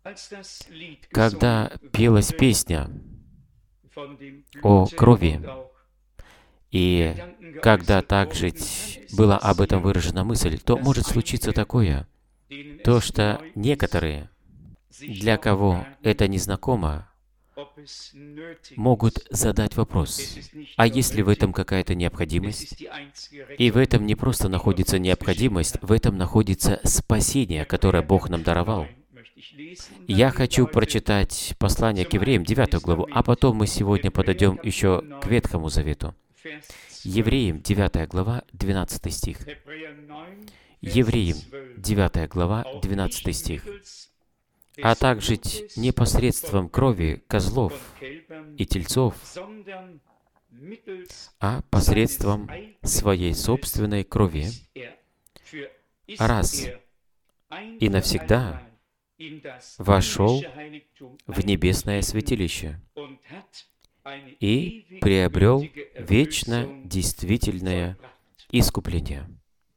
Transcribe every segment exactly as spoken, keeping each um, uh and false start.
Когда пелась песня о крови, и когда также была об этом выражена мысль, то может случиться такое, то что некоторые, для кого это незнакомо, могут задать вопрос, а есть ли в этом какая-то необходимость? И в этом не просто находится необходимость, в этом находится спасение, которое Бог нам даровал. Я хочу прочитать послание к евреям, девятую главу, а потом мы сегодня подойдем еще к Ветхому Завету. Евреям, девятая глава, двенадцатый стих. Евреям, девятая глава, двенадцатый стих. «А также не посредством крови козлов и тельцов, а посредством своей собственной крови, раз и навсегда вошел в небесное святилище и приобрел вечно действительное искупление».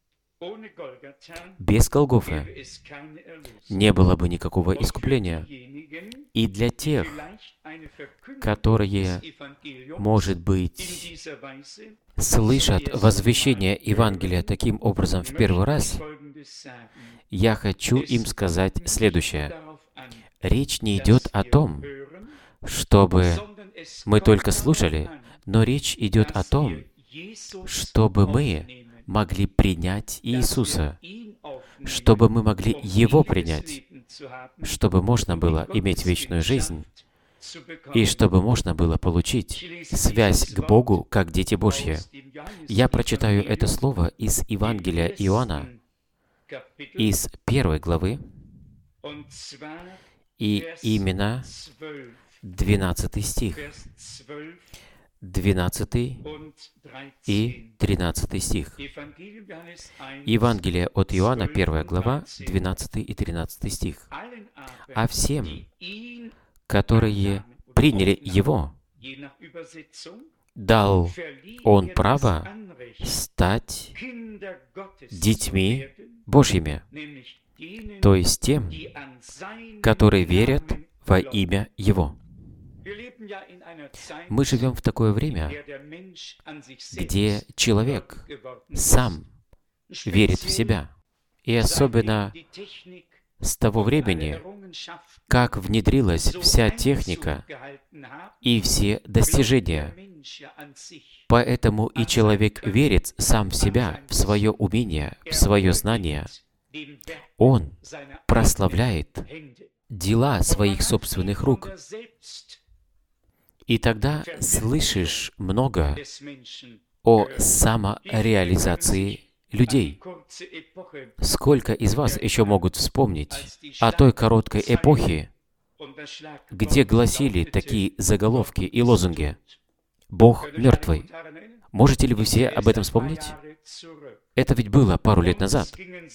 Без Голгофы не было бы никакого искупления. И для тех, которые, может быть, слышат возвещение Евангелия таким образом в первый раз, я хочу им сказать следующее. Речь не идет о том, чтобы мы только слушали, но речь идет о том, чтобы мы могли принять Иисуса, чтобы мы могли Его принять, чтобы можно было иметь вечную жизнь, и чтобы можно было получить связь к Богу, как дети Божьи. Я прочитаю это слово из Евангелия Иоанна, из первой главы, и именно двенадцатый стих. двенадцатый и тринадцатый стих. Евангелие от Иоанна, первая глава, двенадцатый и тринадцатый стих. «А всем, которые приняли Его, дал Он право стать детьми Божьими, то есть тем, которые верят во имя Его». Мы живем в такое время, где человек сам верит в себя. И особенно с того времени, как внедрилась вся техника и все достижения. Поэтому и человек верит сам в себя, в свое умение, в свое знание. Он прославляет дела своих собственных рук. И тогда слышишь много о самореализации людей. Сколько из вас еще могут вспомнить о той короткой эпохе, где гласили такие заголовки и лозунги: «Бог мертвый». Можете ли вы все об этом вспомнить? Это ведь было пару лет назад.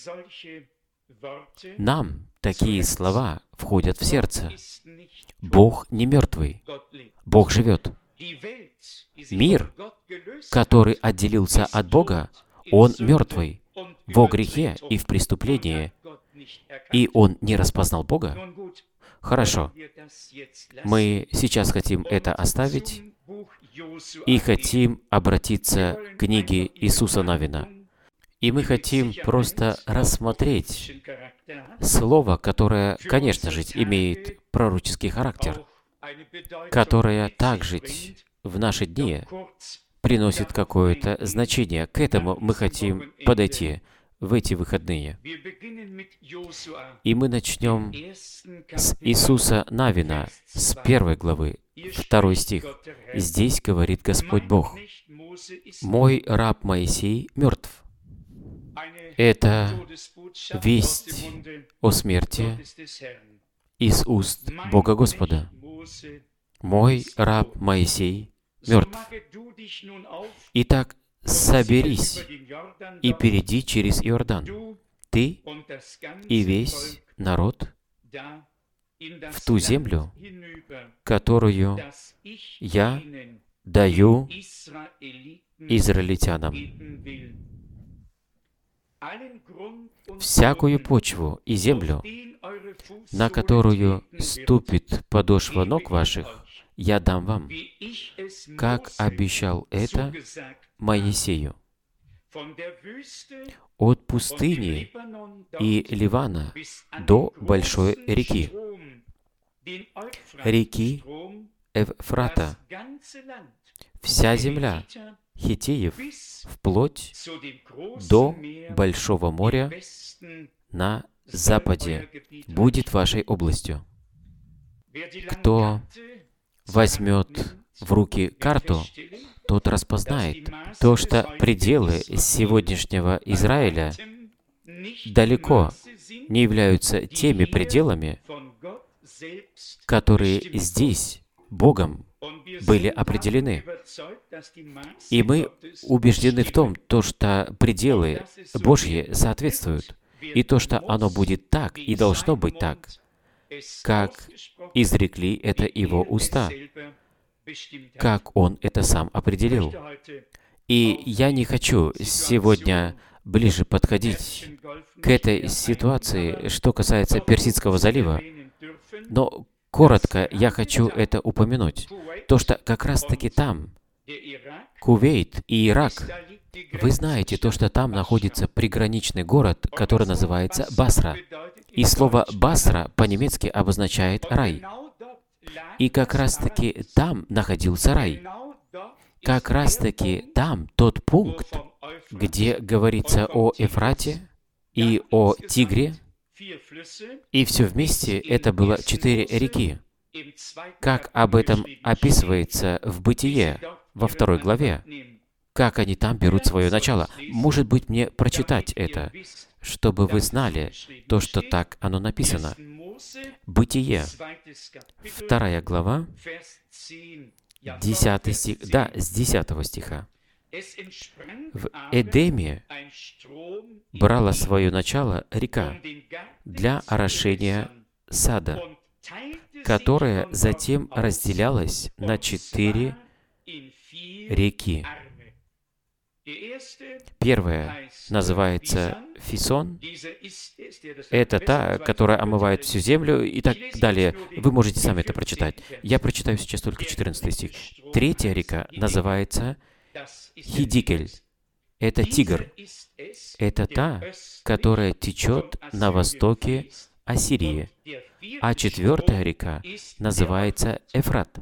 Нам такие слова входят в сердце. Бог не мертвый. Бог живет. Мир, который отделился от Бога, он мертвый во грехе и в преступлении, и он не распознал Бога. Хорошо. Мы сейчас хотим это оставить и хотим обратиться к книге Иисуса Навина. И мы хотим просто рассмотреть слово, которое, конечно же, имеет пророческий характер, которое также в наши дни приносит какое-то значение. К этому мы хотим подойти в эти выходные. И мы начнем с Иисуса Навина, с первой главы, второй стих. Здесь говорит Господь Бог: «Мой раб Моисей мертв». Это весть о смерти из уст Бога Господа. «Мой раб Моисей мертв. Итак, соберись и перейди через Иордан, ты и весь народ, в ту землю, которую я даю израильтянам». всякую почву и землю, на которую ступит подошва ног ваших, я дам вам, как обещал это Моисею. От пустыни и Ливана до большой реки, реки Эвфрата, вся земля Хиттеев, вплоть до Большого моря на западе, будет вашей областью. Кто возьмет в руки карту, тот распознает то, что пределы сегодняшнего Израиля далеко не являются теми пределами, которые здесь Богом были определены. И мы убеждены в том, то, что пределы Божьи соответствуют, и то, что оно будет так и должно быть так, как изрекли это Его уста, как Он это Сам определил. И я не хочу сегодня ближе подходить к этой ситуации, что касается Персидского залива, но коротко я хочу это упомянуть. То, что как раз-таки там, Кувейт и Ирак, вы знаете то, что там находится приграничный город, который называется Басра. И слово «Басра» по-немецки обозначает «рай». И как раз-таки там находился рай. Как раз-таки там тот пункт, где говорится о Эфрате и о Тигре, и все вместе это было четыре реки. Как об этом описывается в Бытие, во второй главе, как они там берут свое начало. Может быть, мне прочитать это, чтобы вы знали то, что так оно написано. Бытие, вторая глава, десятый стих, да, с десятого стиха. В Эдеме брала свое начало река для орошения сада, которая затем разделялась на четыре реки. Первая называется Фисон. Это та, которая омывает всю землю, и так далее. Вы можете сами это прочитать. Я прочитаю сейчас только четырнадцатый стих. Третья река называется Хидикель. Это Тигр. Это та, которая течет на востоке Ассирии. А четвертая река называется Эфрат.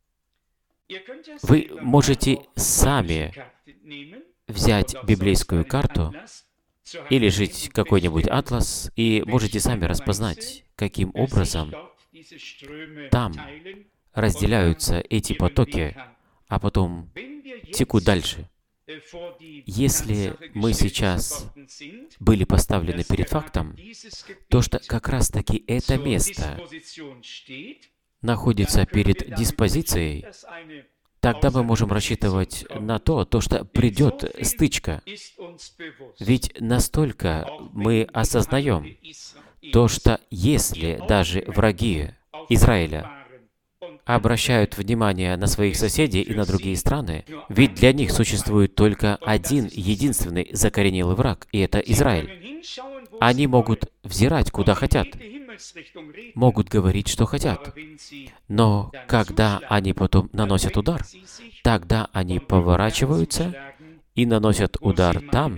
Вы можете сами взять библейскую карту или жить какой-нибудь атлас, и можете сами распознать, каким образом там разделяются эти потоки, а потом текут дальше. Если мы сейчас были поставлены перед фактом, то что как раз-таки это место находится перед диспозицией, тогда мы можем рассчитывать на то, то, что придет стычка. Ведь настолько мы осознаем то, что если даже враги Израиля обращают внимание на своих соседей и на другие страны, ведь для них существует только один, единственный закоренелый враг, и это Израиль. Они могут взирать, куда хотят, могут говорить, что хотят. Но когда они потом наносят удар, тогда они поворачиваются и наносят удар там,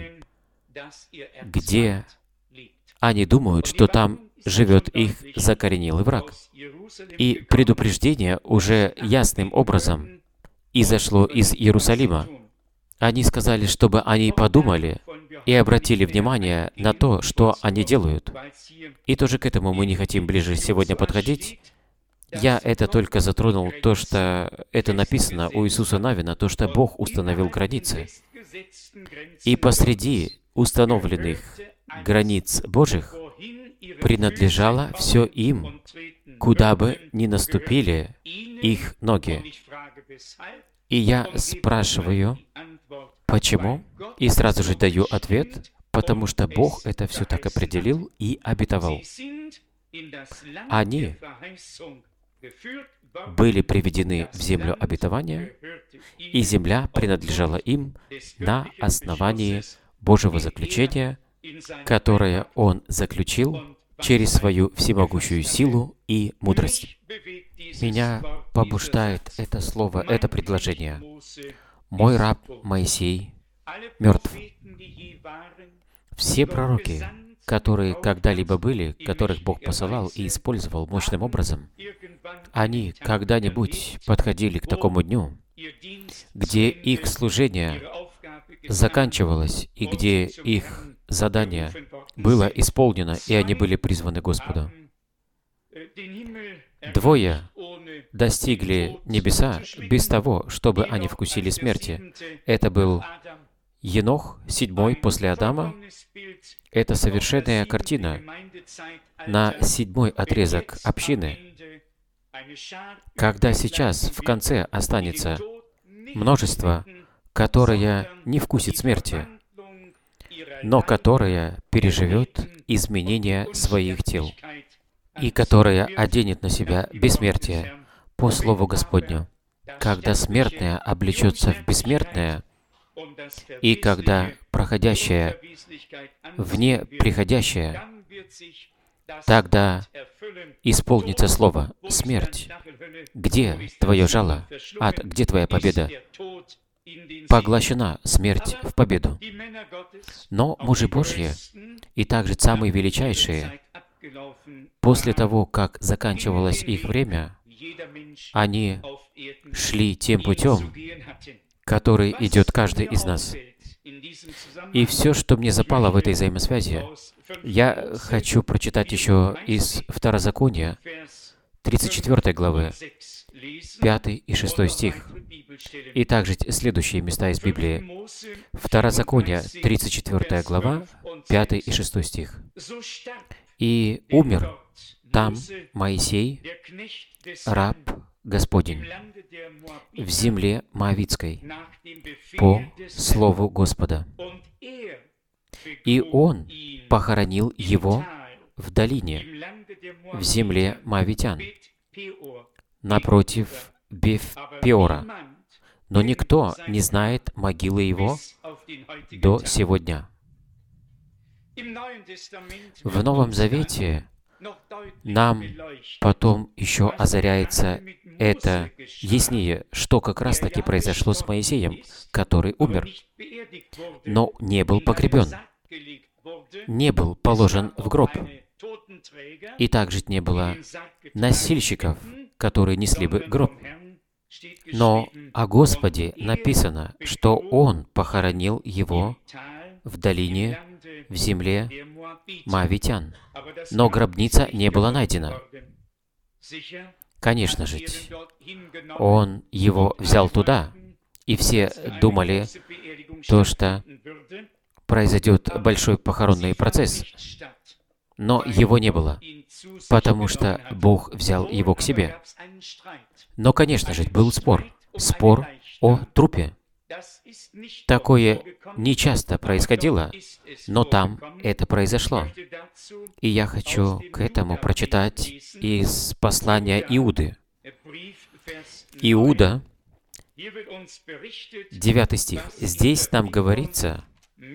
где они думают, что там живет их закоренелый враг. И предупреждение уже ясным образом изошло из Иерусалима. Они сказали, чтобы они подумали и обратили внимание на то, что они делают. И тоже к этому мы не хотим ближе сегодня подходить. Я это только затронул, то, что это написано у Иисуса Навина, то, что Бог установил границы. И посреди установленных границ Божьих принадлежало все им, куда бы ни наступили их ноги. И я спрашиваю, почему? И сразу же даю ответ, потому что Бог это все так определил и обетовал. Они были приведены в землю обетования, и земля принадлежала им на основании Божьего заключения, которое Он заключил через свою всемогущую силу и мудрость. Меня побуждает это слово, это предложение. Мой раб Моисей мертв. Все пророки, которые когда-либо были, которых Бог посылал и использовал мощным образом, они когда-нибудь подходили к такому дню, где их служение заканчивалось и где их задание было исполнено, и они были призваны Господу. Двое достигли небеса без того, чтобы они вкусили смерти. Это был Енох, седьмой после Адама. Это совершенная картина на седьмой отрезок общины, когда сейчас в конце останется множество, которое не вкусит смерти, но которое переживет изменения своих тел и которое оденет на себя бессмертие по Слову Господню, когда смертное облечется в бессмертное, и когда проходящее вне приходящее, тогда исполнится слово «Смерть, где твое жало? Ад, где твоя победа?» Поглощена смерть в победу. Но мужи Божьи, и также самые величайшие, после того, как заканчивалось их время, они шли тем путем, который идет каждый из нас. И все, что мне запало в этой взаимосвязи, я хочу прочитать еще из Второзакония, тридцать четвёртой главы, пятый и шестой стих, и также следующие места из Библии. Второзаконие, тридцать четвёртая глава, пятый и шестой стих. «И умер там Моисей, раб Господень, в земле Моавитской, по слову Господа. И он похоронил его в долине, в земле Моавитян, напротив Беф-Пеора. Но никто не знает могилы его до сего дня». В Новом Завете нам потом еще озаряется это яснее, что как раз-таки произошло с Моисеем, который умер, но не был погребен, не был положен в гроб, и также не было носильщиков, которые несли бы гроб. Но о Господе написано, что Он похоронил его в долине, в земле Моавитян, но гробница не была найдена. Конечно же, Он его взял туда, и все думали, то, что произойдет большой похоронный процесс, но его не было, потому что Бог взял его к себе. Но, конечно же, был спор, спор о трупе. Такое нечасто происходило, но там это произошло. И я хочу к этому прочитать из послания Иуды. Иуда, девятый стих. Здесь нам говорится,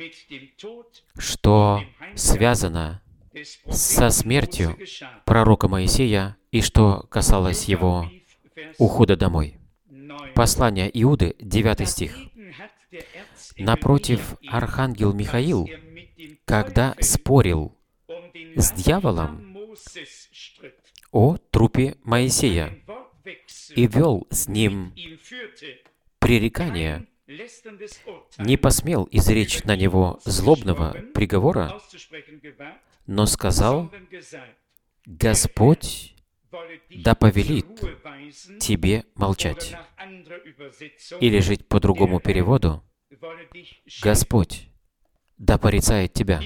что связано со смертью пророка Моисея и что касалось его ухода домой. Послание Иуды, девятый стих. «Напротив, архангел Михаил, когда спорил с дьяволом о трупе Моисея и вел с ним пререкание, не посмел изречь на него злобного приговора, но сказал: Господь да повелит тебе молчать». Или жить по другому переводу: Господь да порицает тебя.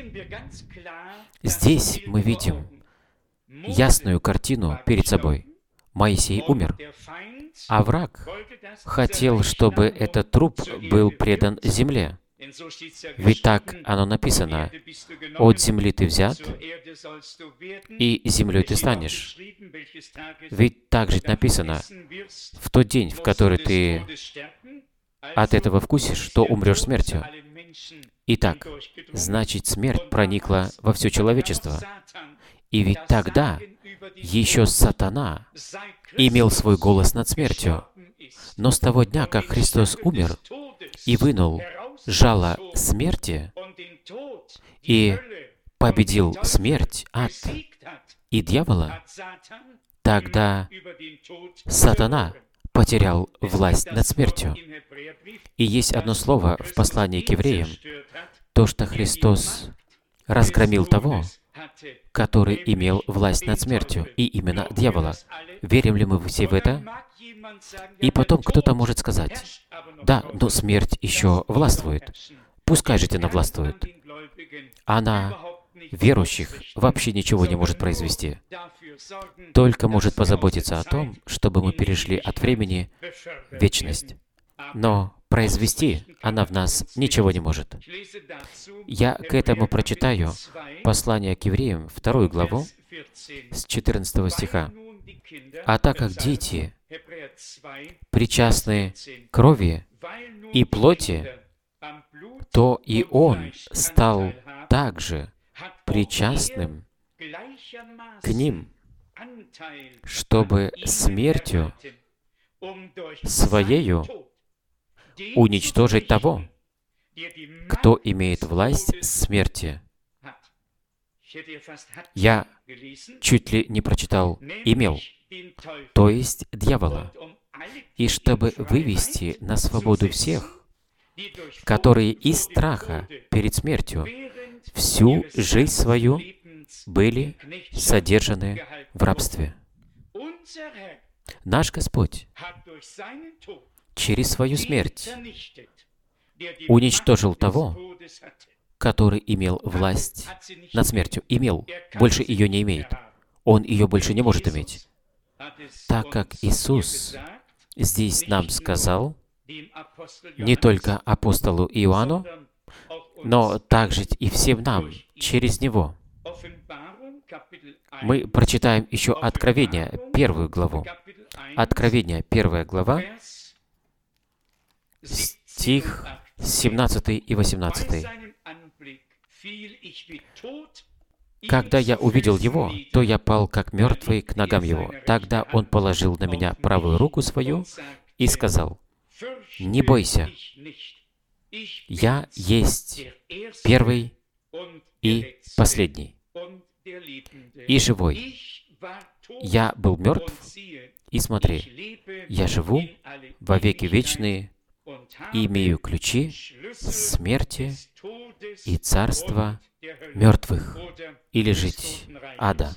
Здесь мы видим ясную картину перед собой. Моисей умер, а враг хотел, чтобы этот труп был предан земле. Ведь так оно написано: «От земли ты взят, и землей ты станешь». Ведь также написано: «В тот день, в который ты от этого вкусишь, то умрешь смертью». Итак, значит, смерть проникла во все человечество. И ведь тогда еще сатана имел свой голос над смертью. Но с того дня, как Христос умер и вынул жало смерти и победил смерть, ад и дьявола, тогда сатана потерял власть над смертью. И есть одно слово в послании к евреям, то, что Христос разгромил того, который имел власть над смертью, и именно дьявола. Верим ли мы все в это? И потом кто-то может сказать, да, но смерть еще властвует. Пускай же она властвует. Она верующих вообще ничего не может произвести. Только может позаботиться о том, чтобы мы перешли от времени в вечность. Но произвести она в нас ничего не может. Я к этому прочитаю послание к евреям, вторую главу, с четырнадцатого стиха. «А так как дети причастны крови и плоти, то и он стал также причастным к ним, чтобы смертью своею уничтожить того, кто имеет власть смерти». Я чуть ли не прочитал «имел», то есть дьявола, и чтобы вывести на свободу всех, которые из страха перед смертью всю жизнь свою были содержаны в рабстве. Наш Господь через свою смерть уничтожил того, который имел власть над смертью. Имел, больше ее не имеет. Он ее больше не может иметь. Так как Иисус здесь нам сказал, не только апостолу Иоанну, но также и всем нам, через Него. Мы прочитаем еще Откровение, первую главу. Откровение, первая глава, стих семнадцатый и восемнадцатый. «Когда я увидел его, то я пал как мертвый к ногам его. Тогда он положил на меня правую руку свою и сказал: „Не бойся, я есть первый и последний, и живой. Я был мертв, и смотри, я живу во веки вечные, и имею ключи смерти и царства мертвых, или жить ада».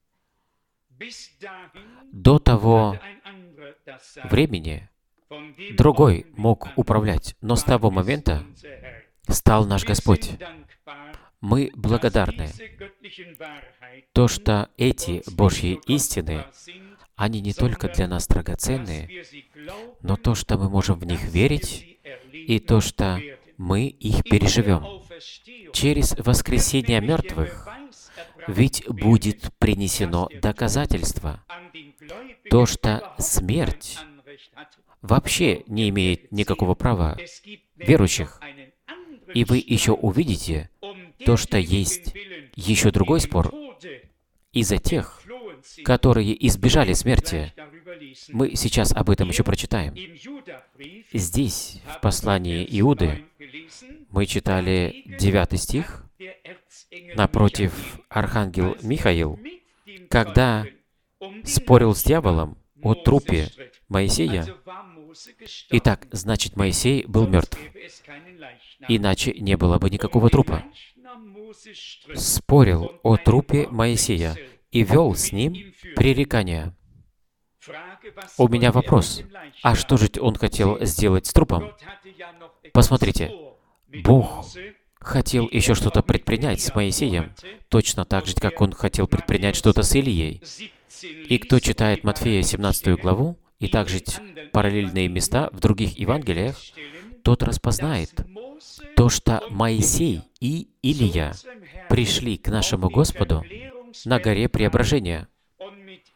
До того времени другой мог управлять, но с того момента стал наш Господь. Мы благодарны, то, что эти Божьи истины, они не только для нас драгоценные, но то, что мы можем в них верить, и то, что мы их переживем. Через воскресение мертвых ведь будет принесено доказательство, то, что смерть вообще не имеет никакого права верующих. И вы еще увидите то, что есть еще другой спор из-за тех, которые избежали смерти. Мы сейчас об этом еще прочитаем. Здесь, в послании Иуды, мы читали девятый стих, напротив архангел Михаил, когда спорил с дьяволом о трупе Моисея. Итак, значит, Моисей был мертв, иначе не было бы никакого трупа. Спорил о трупе Моисея и вел с ним пререкания. У меня вопрос. А что же он хотел сделать с трупом? Посмотрите, Бог хотел еще что-то предпринять с Моисеем, точно так же, как Он хотел предпринять что-то с Илией. И кто читает Матфея семнадцатую главу, и также параллельные места в других Евангелиях, тот распознает то, что Моисей и Илия пришли к нашему Господу на горе Преображения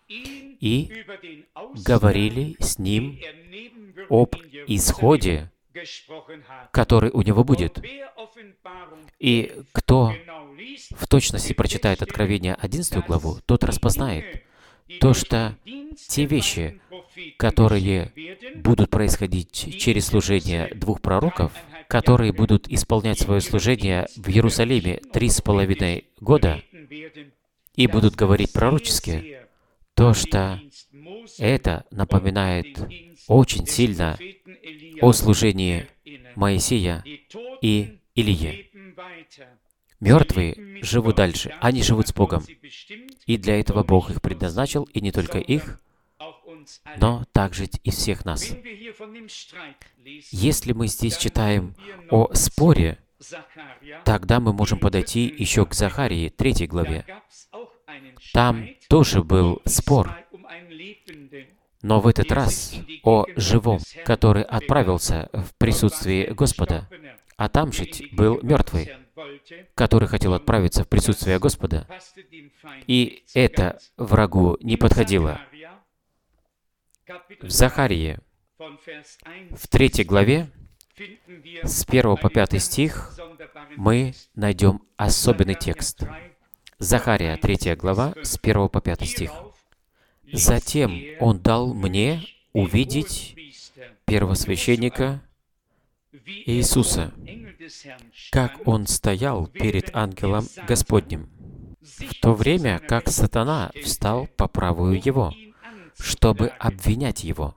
и говорили с Ним об исходе который у него будет. И кто в точности прочитает Откровение одиннадцатую главу, тот распознает то, что те вещи, которые будут происходить через служение двух пророков, которые будут исполнять свое служение в Иерусалиме три с половиной года и будут говорить пророчески, то, что это напоминает очень сильно о служении Моисея и Илии. Мертвые живут дальше, они живут с Богом. И для этого Бог их предназначил, и не только их, но также и всех нас. Если мы здесь читаем о споре, тогда мы можем подойти еще к Захарии, третьей главе. Там тоже был спор, но в этот раз о живом, который отправился в присутствие Господа, а там жить был мертвый, который хотел отправиться в присутствие Господа, и это врагу не подходило. В Захарии, в третьей главе, с первого по пятый стих, мы найдем особенный текст. Захария, третья глава, с первого по пятый стих. «Затем Он дал мне увидеть первосвященника Иисуса, как Он стоял перед ангелом Господним, в то время как сатана встал по правую Его, чтобы обвинять Его».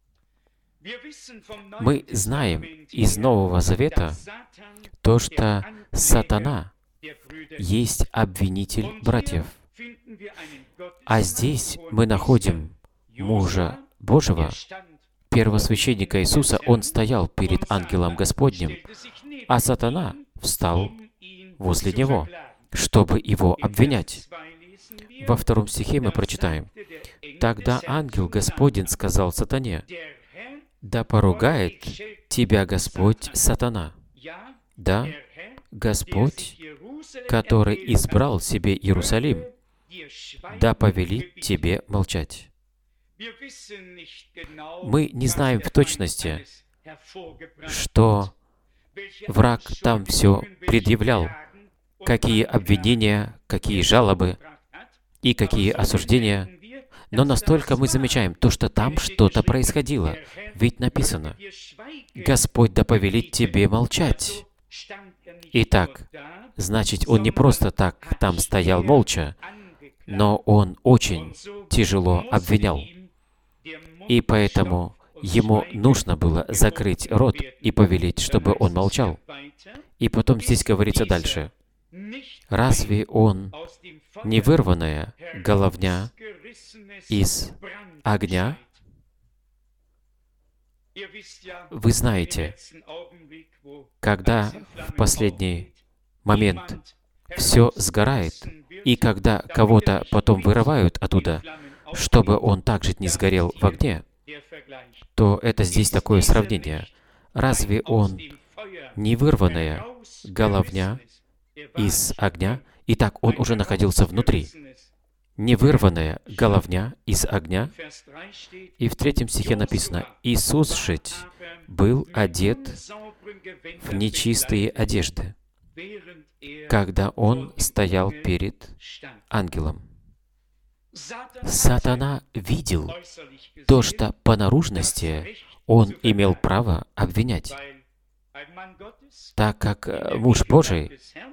Мы знаем из Нового Завета то, что сатана есть обвинитель братьев. А здесь мы находим мужа Божьего, первосвященника Иисуса. Он стоял перед ангелом Господним, а сатана встал возле него, чтобы его обвинять. Во втором стихе мы прочитаем: «Тогда ангел Господень сказал сатане: да поругает тебя Господь, сатана. Да, Господь, который избрал себе Иерусалим, да повелит тебе молчать». Мы не знаем в точности, что враг там все предъявлял, какие обвинения, какие жалобы и какие осуждения, но настолько мы замечаем то, что там что-то происходило. Ведь написано: «Господь да повелит тебе молчать». Итак, значит, он не просто так там стоял молча, но он очень тяжело обвинял. И поэтому ему нужно было закрыть рот и повелеть, чтобы он молчал. И потом здесь говорится дальше: «Разве он не вырванная головня из огня?» Вы знаете, когда в последний момент все сгорает, и когда кого-то потом вырывают оттуда, чтобы он также не сгорел в огне, то это здесь такое сравнение. Разве он не вырванная головня из огня? Итак, он уже находился внутри. Не вырванная головня из огня. И в третьем стихе написано: «Иисус же был одет в нечистые одежды, когда Он стоял перед ангелом». Сатана видел то, что по наружности он имел право обвинять, так как муж Божий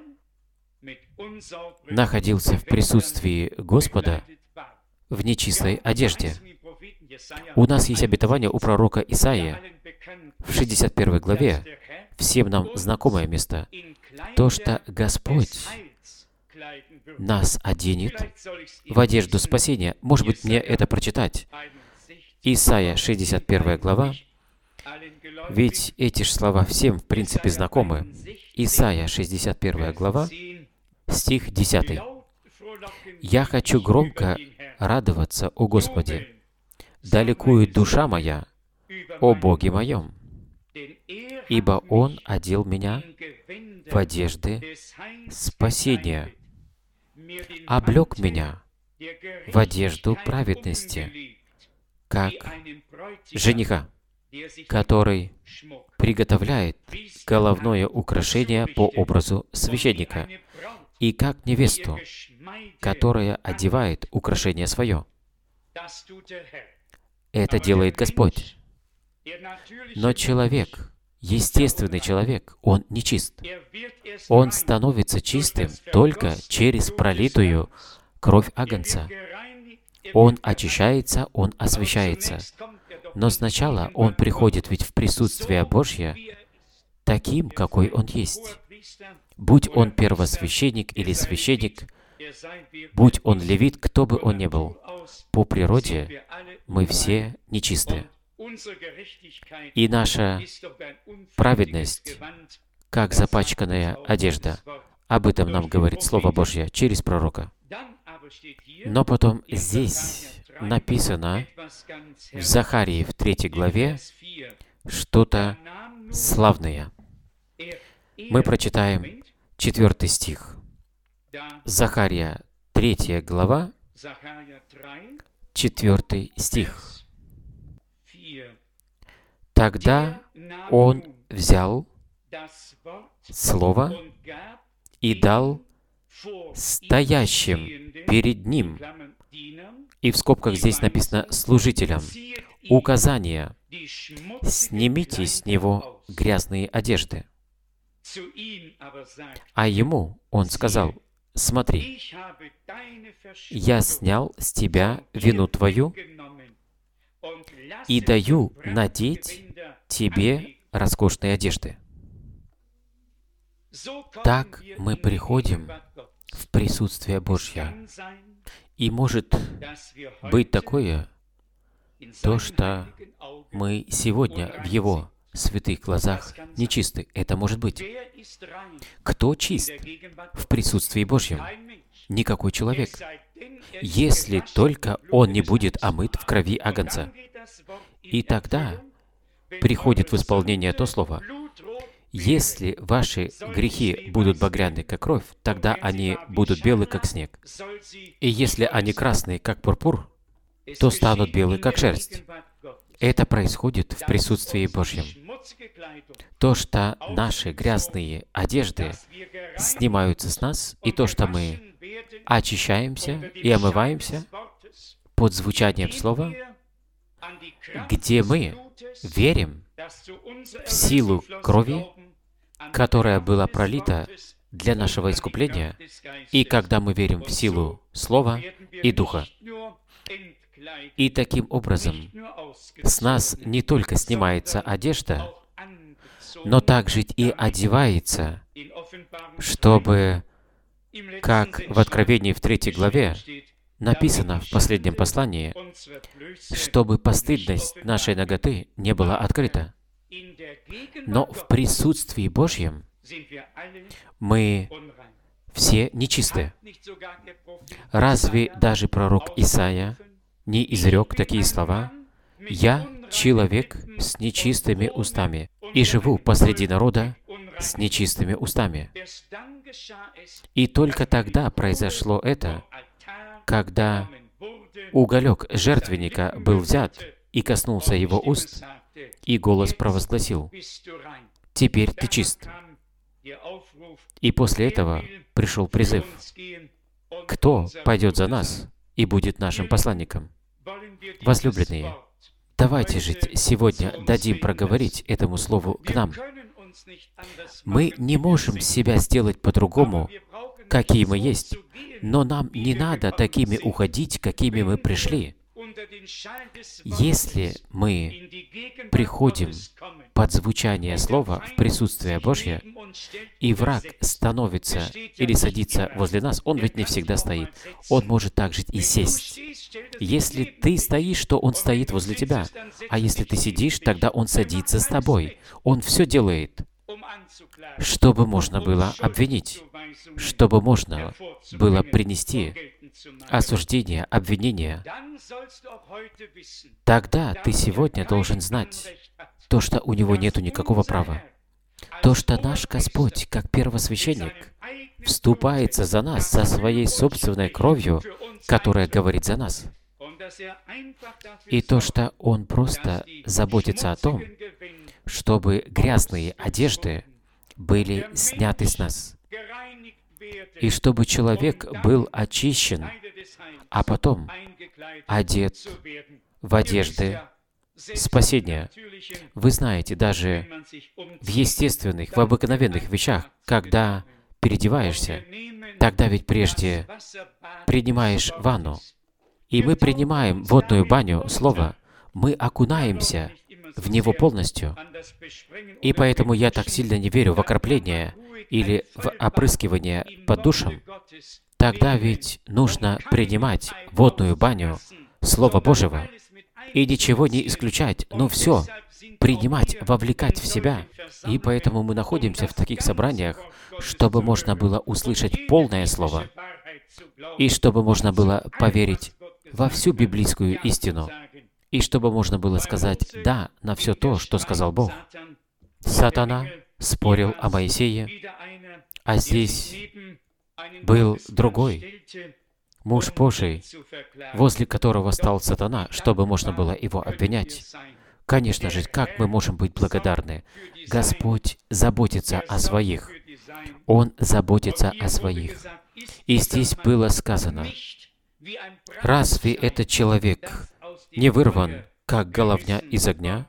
находился в присутствии Господа в нечистой одежде. У нас есть обетование у пророка Исаии в шестьдесят первой главе, всем нам знакомое место, то, что Господь нас оденет в одежду спасения. Может быть, мне это прочитать? Исайя, шестьдесят первая глава. Ведь эти же слова всем, в принципе, знакомы. Исайя, шестьдесят первая глава, стих десятый. «Я хочу громко радоваться о Господе. Да ликует душа моя о Боге моем, ибо Он одел меня в одежды спасения, облег меня в одежду праведности, как жениха». который приготовляет головное украшение по образу священника, и как невесту, которая одевает украшение свое. Это делает Господь. Но человек, естественный человек, он нечист. Он становится чистым только через пролитую кровь Агнца. Он очищается, он освящается. Но сначала он приходит ведь в присутствие Божье таким, какой он есть. Будь он первосвященник или священник, будь он левит, кто бы он ни был, по природе мы все нечисты. И наша праведность, как запачканная одежда. Об этом нам говорит Слово Божье через пророка. Но потом здесь написано в Захарии в третьей главе что-то славное. Мы прочитаем четвертый стих. Захария, третья глава, четвертый стих. Тогда он взял слово и дал стоящим перед ним, и в скобках здесь написано «служителям», указание: «Снимите с него грязные одежды». А ему он сказал: «Смотри, я снял с тебя вину твою и даю надеть тебе роскошные одежды». Так мы приходим в присутствие Божье. И может быть такое, то, что мы сегодня в Его святых глазах нечисты. Это может быть. Кто чист в присутствии Божьем? Никакой человек. Если только он не будет омыт в крови Агнца. И тогда приходит в исполнение то слово: «Если ваши грехи будут багряны, как кровь, тогда они будут белы, как снег. И если они красные, как пурпур, то станут белы, как шерсть». Это происходит в присутствии Божьем. То, что наши грязные одежды снимаются с нас, и то, что мы очищаемся и омываемся под звучанием Слова, где мы верим в силу крови, которая была пролита для нашего искупления, и когда мы верим в силу Слова и Духа. И таким образом с нас не только снимается одежда, но также и одевается, чтобы, как в Откровении в третьей главе написано в последнем послании, чтобы постыдность нашей наготы не была открыта. Но в присутствии Божьем мы все нечисты. Разве даже пророк Исаия не изрек такие слова: «Я человек с нечистыми устами, и живу посреди народа с нечистыми устами». И только тогда произошло это, когда уголек жертвенника был взят и коснулся его уст, и голос провозгласил: «Теперь ты чист». И после этого пришел призыв: «Кто пойдет за нас и будет нашим посланником?» Возлюбленные, давайте же сегодня дадим проговорить этому Слову к нам. Мы не можем себя сделать по-другому, какие мы есть, но нам не надо такими уходить, какими мы пришли. Если мы приходим под звучание Слова в присутствие Божье, и враг становится или садится возле нас, он ведь не всегда стоит. Он может также и сесть. Если ты стоишь, то он стоит возле тебя. А если ты сидишь, тогда он садится с тобой. Он все делает, чтобы можно было обвинить, чтобы можно было принести осуждение, обвинение. Тогда ты сегодня должен знать то, что у него нету никакого права. То, что наш Господь, как первосвященник, вступается за нас со своей собственной кровью, которая говорит за нас. И то, что Он просто заботится о том, чтобы грязные одежды были сняты с нас, и чтобы человек был очищен, а потом одет в одежды спасения. Вы знаете, даже в естественных, в обыкновенных вещах, когда переодеваешься, тогда ведь прежде принимаешь ванну. И мы принимаем водную баню, слово, мы окунаемся в него полностью. И поэтому я так сильно не верю в окропление или в опрыскивание под душем. Тогда ведь нужно принимать водную баню Слова Божьего и ничего не исключать, но все принимать, вовлекать в себя. И поэтому мы находимся в таких собраниях, чтобы можно было услышать полное Слово, и чтобы можно было поверить во всю библейскую истину, и чтобы можно было сказать «да» на все то, что сказал Бог. Сатана спорил о Моисее, а здесь был другой, муж Божий, возле которого стал сатана, чтобы можно было его обвинять. Конечно же, как мы можем быть благодарны? Господь заботится о своих. Он заботится о своих. И здесь было сказано, разве этот человек не вырван, как головня из огня?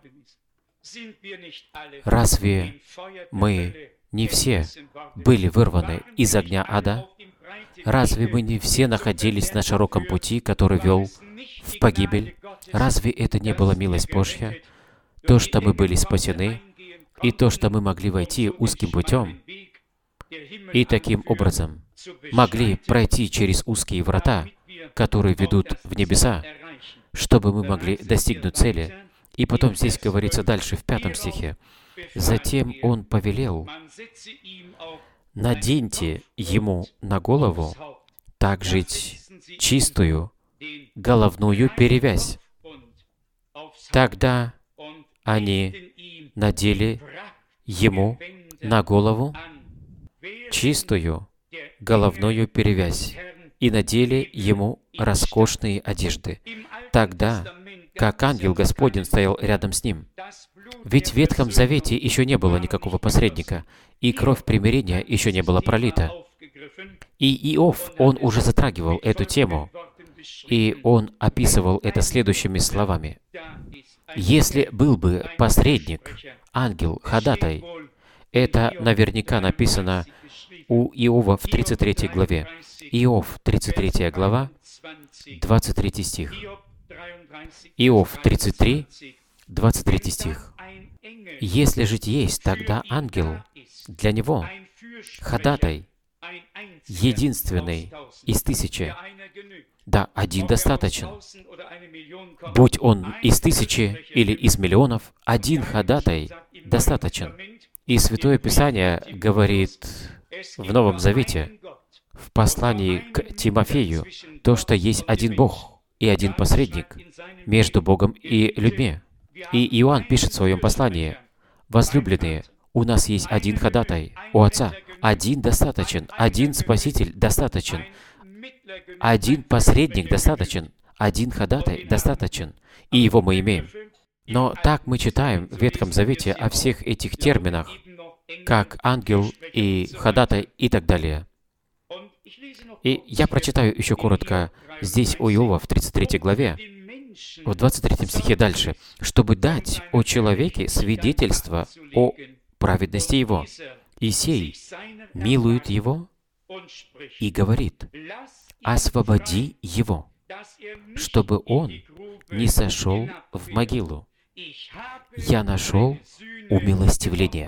Разве мы не все были вырваны из огня ада? Разве мы не все находились на широком пути, который вел в погибель? Разве это не была милость Божья? То, что мы были спасены, и то, что мы могли войти узким путем, и таким образом могли пройти через узкие врата, которые ведут в небеса, чтобы мы могли достигнуть цели. И потом здесь говорится дальше, в пятом стихе. «Затем он повелел, наденьте ему на голову так жить чистую головную перевязь». Тогда они надели ему на голову чистую головную перевязь и надели ему роскошные одежды, тогда как ангел Господень стоял рядом с ним. Ведь в Ветхом Завете еще не было никакого посредника, и кровь примирения еще не была пролита. И Иов, он уже затрагивал эту тему, и он описывал это следующими словами. Если был бы посредник, ангел, ходатай, это наверняка написано у Иова в тридцать третьей главе. Иов, тридцать третья глава, двадцать третий стих. Иов тридцать три, двадцать третий стих. «Если жить есть, тогда ангел для него, ходатай, единственный из тысячи». Да, один достаточен. Будь он из тысячи или из миллионов, один ходатай достаточен. И Святое Писание говорит в Новом Завете, в послании к Тимофею, то, что есть один Бог и один посредник между Богом и людьми. И Иоанн пишет в своем послании, «Возлюбленные, у нас есть один ходатай у Отца, один достаточен, один Спаситель достаточен, один посредник достаточен, один ходатай достаточен, и его мы имеем». Но так мы читаем в Ветхом Завете о всех этих терминах, как ангел и ходатай и так далее. И я прочитаю еще коротко здесь у Иова в тридцать третьей главе, в двадцать третьем стихе дальше, чтобы дать о человеке свидетельство о праведности его. И сей милует его и говорит, освободи его, чтобы он не сошел в могилу. Я нашел умилостивление.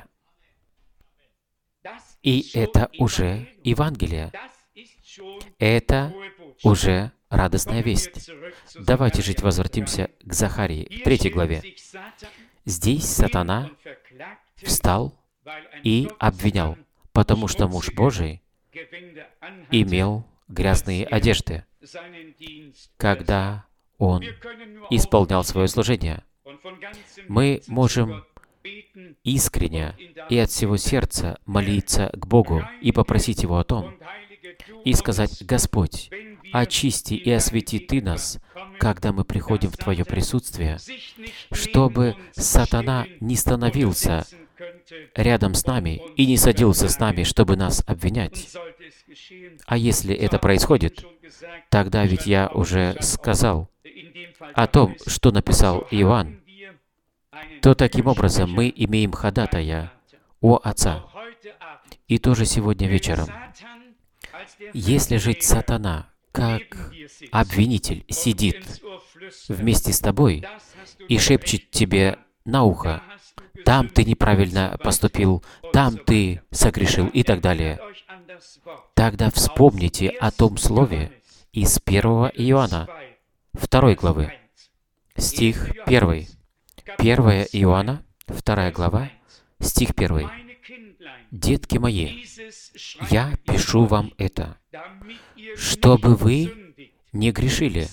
И это уже Евангелие. Это уже радостная весть. Давайте жить возвратимся к Захарии, в третьей главе. Здесь сатана встал и обвинял, потому что муж Божий имел грязные одежды, когда он исполнял свое служение. Мы можем искренне и от всего сердца молиться к Богу и попросить Его о том, и сказать, «Господь, очисти и освети Ты нас когда мы приходим в Твое присутствие, чтобы сатана не становился рядом с нами и не садился с нами, чтобы нас обвинять. А если это происходит, тогда ведь я уже сказал о том, что написал Иоанн, то таким образом мы имеем ходатая у Отца. И тоже сегодня вечером. Если же сатана, как обвинитель, сидит вместе с тобой и шепчет тебе на ухо, там ты неправильно поступил, там ты согрешил и так далее, тогда вспомните о том слове из первого Иоанна, второй главы, стих первый. первое Иоанна, вторая глава, стих первый. «Детки мои, я пишу вам это, чтобы вы не грешили.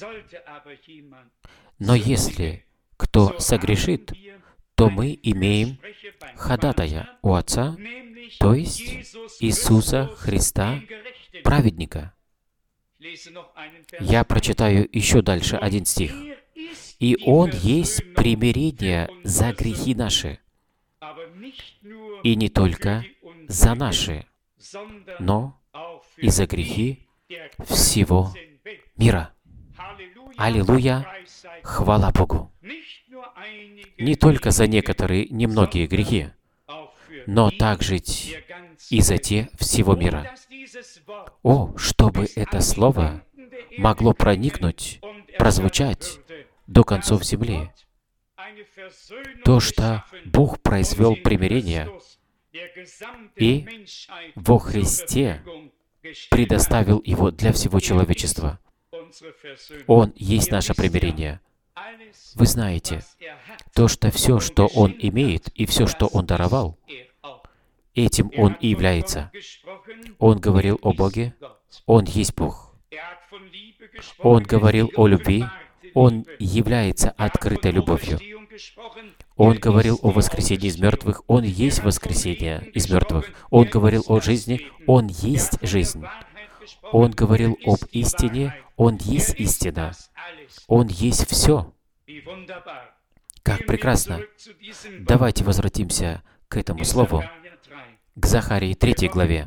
Но если кто согрешит, то мы имеем ходатая у Отца, то есть Иисуса Христа, праведника». Я прочитаю еще дальше один стих. «И Он есть примирение за грехи наши, и не только за наши, но и за грехи всего мира». Аллилуйя! Хвала Богу! Не только за некоторые немногие грехи, но также и за те всего мира. О, чтобы это слово могло проникнуть, прозвучать до концов земли. То, что Бог произвел примирение и во Христе предоставил его для всего человечества. Он есть наше примирение. Вы знаете, то, что все, что Он имеет, и все, что Он даровал, этим Он и является. Он говорил о Боге, Он есть Бог. Он говорил о любви, Он является открытой любовью. Он говорил о воскресении из мертвых, Он есть воскресение из мертвых. Он говорил о жизни, Он есть жизнь. Он говорил об истине, Он есть истина. Он есть все. Как прекрасно! Давайте возвратимся к этому слову, к Захарии третьей главе.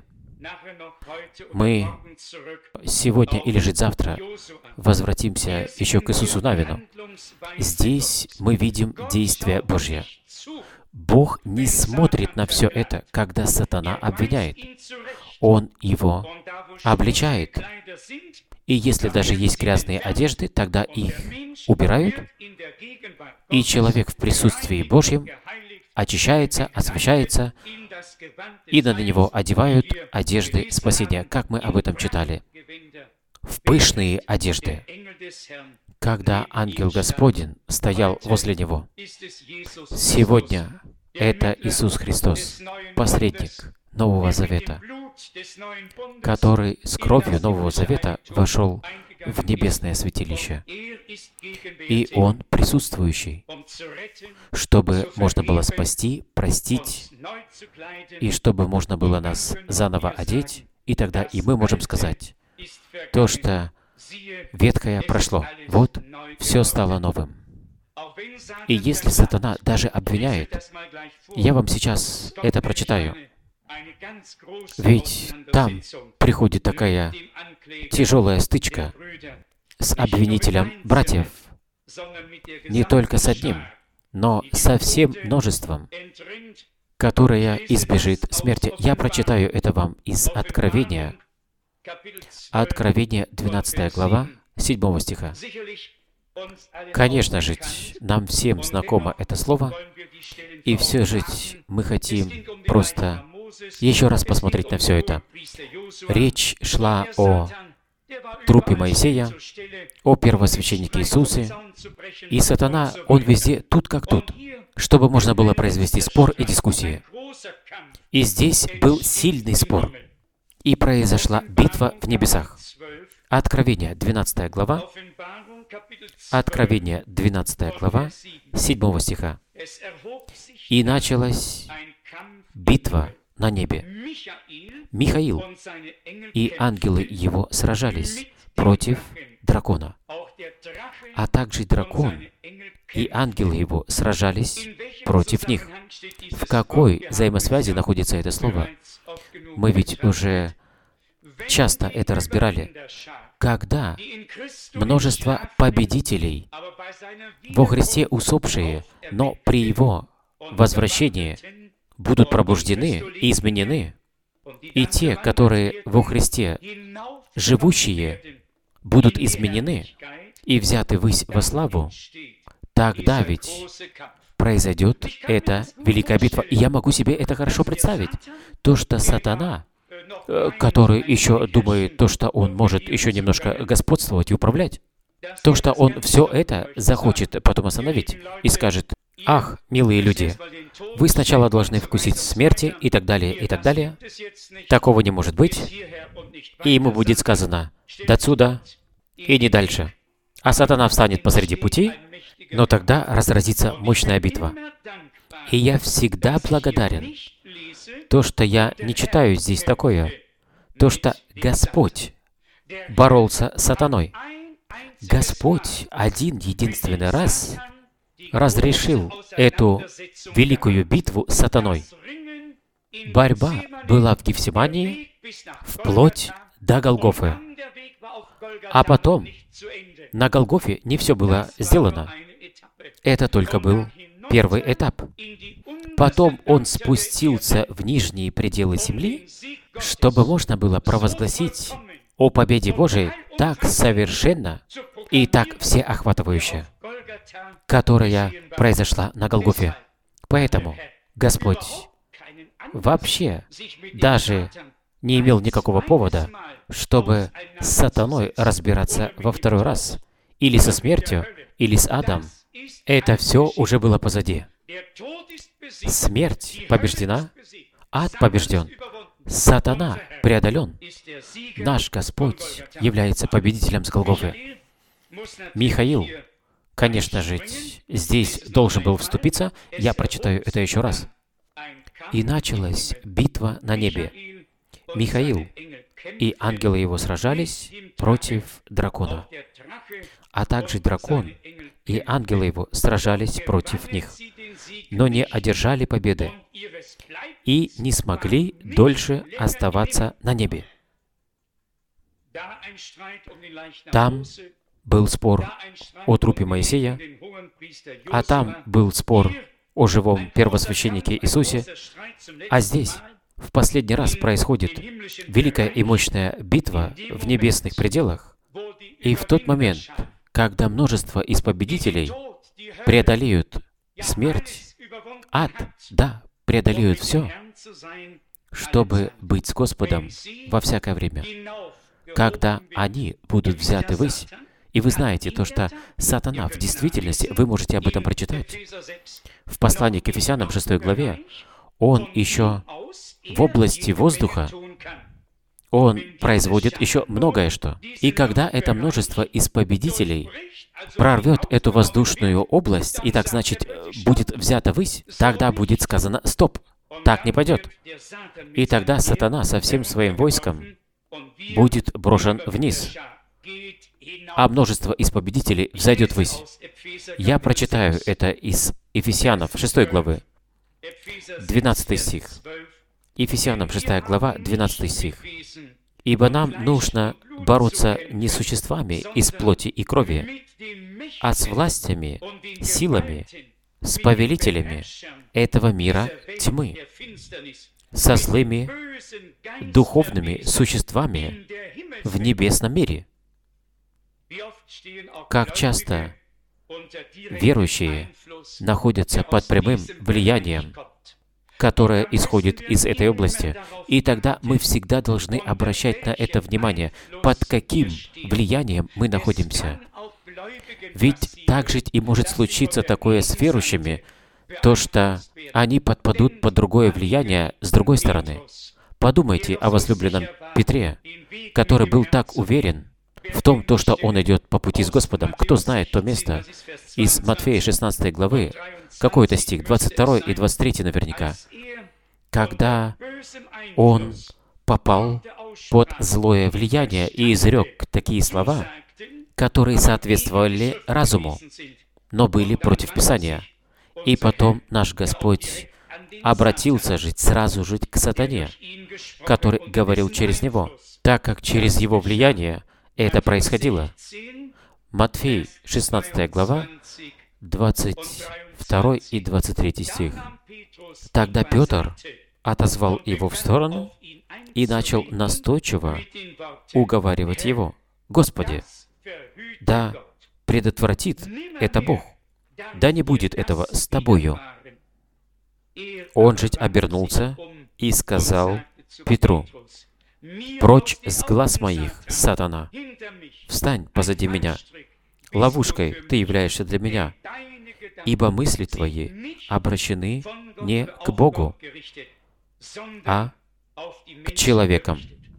Мы сегодня или же завтра возвратимся еще к Иисусу Навину. Здесь мы видим действие Божье. Бог не смотрит на все это, когда сатана обвиняет. Он его обличает. И если даже есть грязные одежды, тогда их убирают, и человек в присутствии Божьем очищается, освящается, и на него одевают одежды спасения, как мы об этом читали. В пышные одежды. Когда ангел Господень стоял возле него. Сегодня это Иисус Христос, посредник Нового Завета, который с кровью Нового Завета вошел в небесное святилище. И Он присутствующий, чтобы можно было спасти, простить, и чтобы можно было нас заново одеть, и тогда и мы можем сказать, то, что ветхое прошло, вот, все стало новым. И если сатана даже обвиняет, я вам сейчас это прочитаю, ведь там приходит такая тяжелая стычка с обвинителем братьев, не только с одним, но со всем множеством, которое избежит смерти. Я прочитаю это вам из Откровения, Откровение двенадцатая глава, седьмого стиха. Конечно же, нам всем знакомо это слово, и все же мы хотим просто еще раз посмотреть на все это. Речь шла о трупе Моисея, о первосвященнике Иисусе, и сатана, он везде тут как тут, чтобы можно было произвести спор и дискуссии. И здесь был сильный спор, и произошла битва в небесах. Откровение, двенадцатая глава, Откровение, двенадцатая глава, седьмого стиха. «И началась битва на небе. Михаил и ангелы его сражались против дракона. А также дракон и ангелы его сражались против них. В какой взаимосвязи находится это слово? Мы ведь уже часто это разбирали. Когда множество победителей во Христе усопшие, но при Его возвращении будут пробуждены и изменены, и те, которые во Христе живущие, будут изменены и взяты ввысь во славу, тогда ведь произойдет эта великая битва. И я могу себе это хорошо представить. То, что сатана, который еще думает, то, что он может еще немножко господствовать и управлять, то, что он все это захочет потом остановить и скажет: «Ах, милые люди, вы сначала должны вкусить смерти» и так далее, и так далее. Такого не может быть. И ему будет сказано: «До сюда и не дальше». А сатана встанет посреди пути, но тогда разразится мощная битва. И я всегда благодарен, то, что я не читаю здесь такое, то, что Господь боролся с сатаной. Господь один единственный раз разрешил эту великую битву с сатаной. Борьба была в Гефсимании вплоть до Голгофы. А потом на Голгофе не все было сделано. Это только был первый этап. Потом Он спустился в нижние пределы земли, чтобы можно было провозгласить о победе Божией так совершенно и так всеохватывающе, которая произошла на Голгофе. Поэтому Господь вообще даже не имел никакого повода, чтобы с сатаной разбираться во второй раз, или со смертью, или с адом. Это все уже было позади. Смерть побеждена, ад побежден, сатана преодолен. Наш Господь является победителем с Голгофы. Михаил, конечно же, здесь должен был вступиться. Я прочитаю это еще раз. «И началась битва на небе. Михаил и ангелы его сражались против дракона, а также дракон и ангелы его сражались против них, но не одержали победы и не смогли дольше оставаться на небе». Там был спор о трупе Моисея, а там был спор о живом первосвященнике Иисусе, а здесь в последний раз происходит великая и мощная битва в небесных пределах, и в тот момент, когда множество из победителей преодолеют смерть, ад, да, преодолеют все, чтобы быть с Господом во всякое время. Когда они будут взяты ввысь, и вы знаете то, что сатана в действительности, вы можете об этом прочитать, в послании к Ефесянам шестой главе, он еще в области воздуха, он производит еще многое что. И когда это множество из победителей прорвет эту воздушную область, и так, значит, будет взято ввысь, тогда будет сказано: «Стоп, так не пойдет». И тогда сатана со всем своим войском будет брошен вниз, а множество из победителей взойдет ввысь. Я прочитаю это из Ефесянов шестой главы, двенадцатый стих. Ефесянам шестая глава, двенадцатый стих. «Ибо нам нужно бороться не с существами из плоти и крови, а с властями, силами, с повелителями этого мира тьмы, со злыми духовными существами в небесном мире». Как часто верующие находятся под прямым влиянием, которое исходит из этой области. И тогда мы всегда должны обращать на это внимание, под каким влиянием мы находимся. Ведь также и может случиться такое с верующими, то, что они подпадут под другое влияние с другой стороны. Подумайте о возлюбленном Петре, который был так уверен в том, то, что он идет по пути с Господом. Кто знает то место из Матфея шестнадцатой главы, какой-то стих, двадцать второй и двадцать третий наверняка, когда он попал под злое влияние и изрек такие слова, которые соответствовали разуму, но были против Писания. И потом наш Господь обратился жить, сразу жить к сатане, который говорил через него, так как через его влияние это происходило. Матфей, шестнадцатая глава, двадцать второй и двадцать третий стих. Тогда Петр отозвал его в сторону и начал настойчиво уговаривать его: «Господи, да предотвратит это Бог, да не будет этого с тобою». Он же обернулся и сказал Петру: «Прочь с глаз моих, сатана! Встань позади меня! Ловушкой ты являешься для меня, ибо мысли твои обращены не к Богу, а к человекам».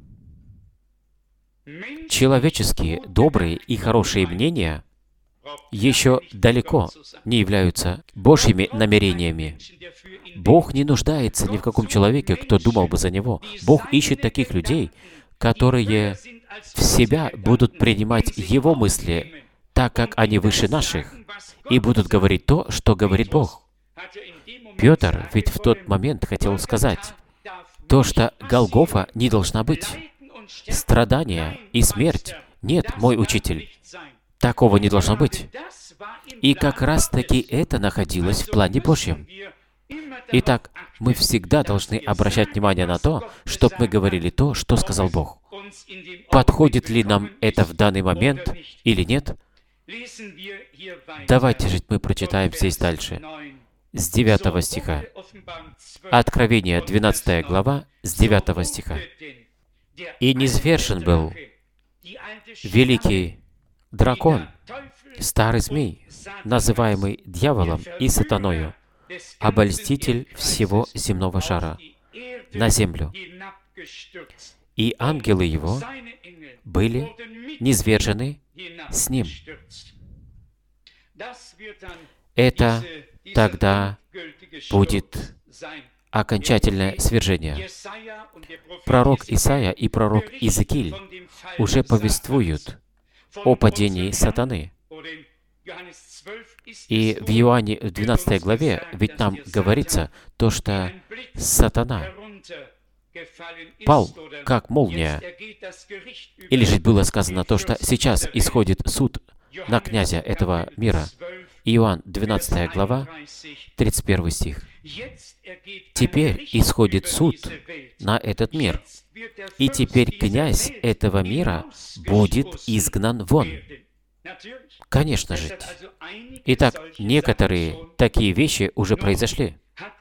Человеческие, добрые и хорошие мнения еще далеко не являются Божьими намерениями. Бог не нуждается ни в каком человеке, кто думал бы за Него. Бог ищет таких людей, которые в себя будут принимать Его мысли, так как они выше наших, и будут говорить то, что говорит Бог. Петр ведь в тот момент хотел сказать то, что Голгофа не должна быть. Страдания и смерть. Нет, мой учитель. Такого не должно быть. И как раз-таки это находилось в плане Божьем. Итак, мы всегда должны обращать внимание на то, чтобы мы говорили то, что сказал Бог. Подходит ли нам это в данный момент или нет? Давайте же мы прочитаем здесь дальше, с девятого стиха. Откровение, двенадцатая глава, с девятого стиха. «И низвержен был великий дракон, старый змей, называемый дьяволом и сатаною, обольститель всего земного шара, на землю. И ангелы его были низвержены с ним». Это тогда будет окончательное свержение. Пророк Исаия и пророк Иезекииль уже повествуют о падении сатаны. И в Иоанне в двенадцатой главе ведь нам говорится то, что сатана пал, как молния. Или же было сказано то, что сейчас исходит суд на князя этого мира. Иоанн, двенадцатая глава, тридцать первый стих. «Теперь исходит суд на этот мир, и теперь князь этого мира будет изгнан вон». Конечно же. Итак, некоторые такие вещи уже произошли.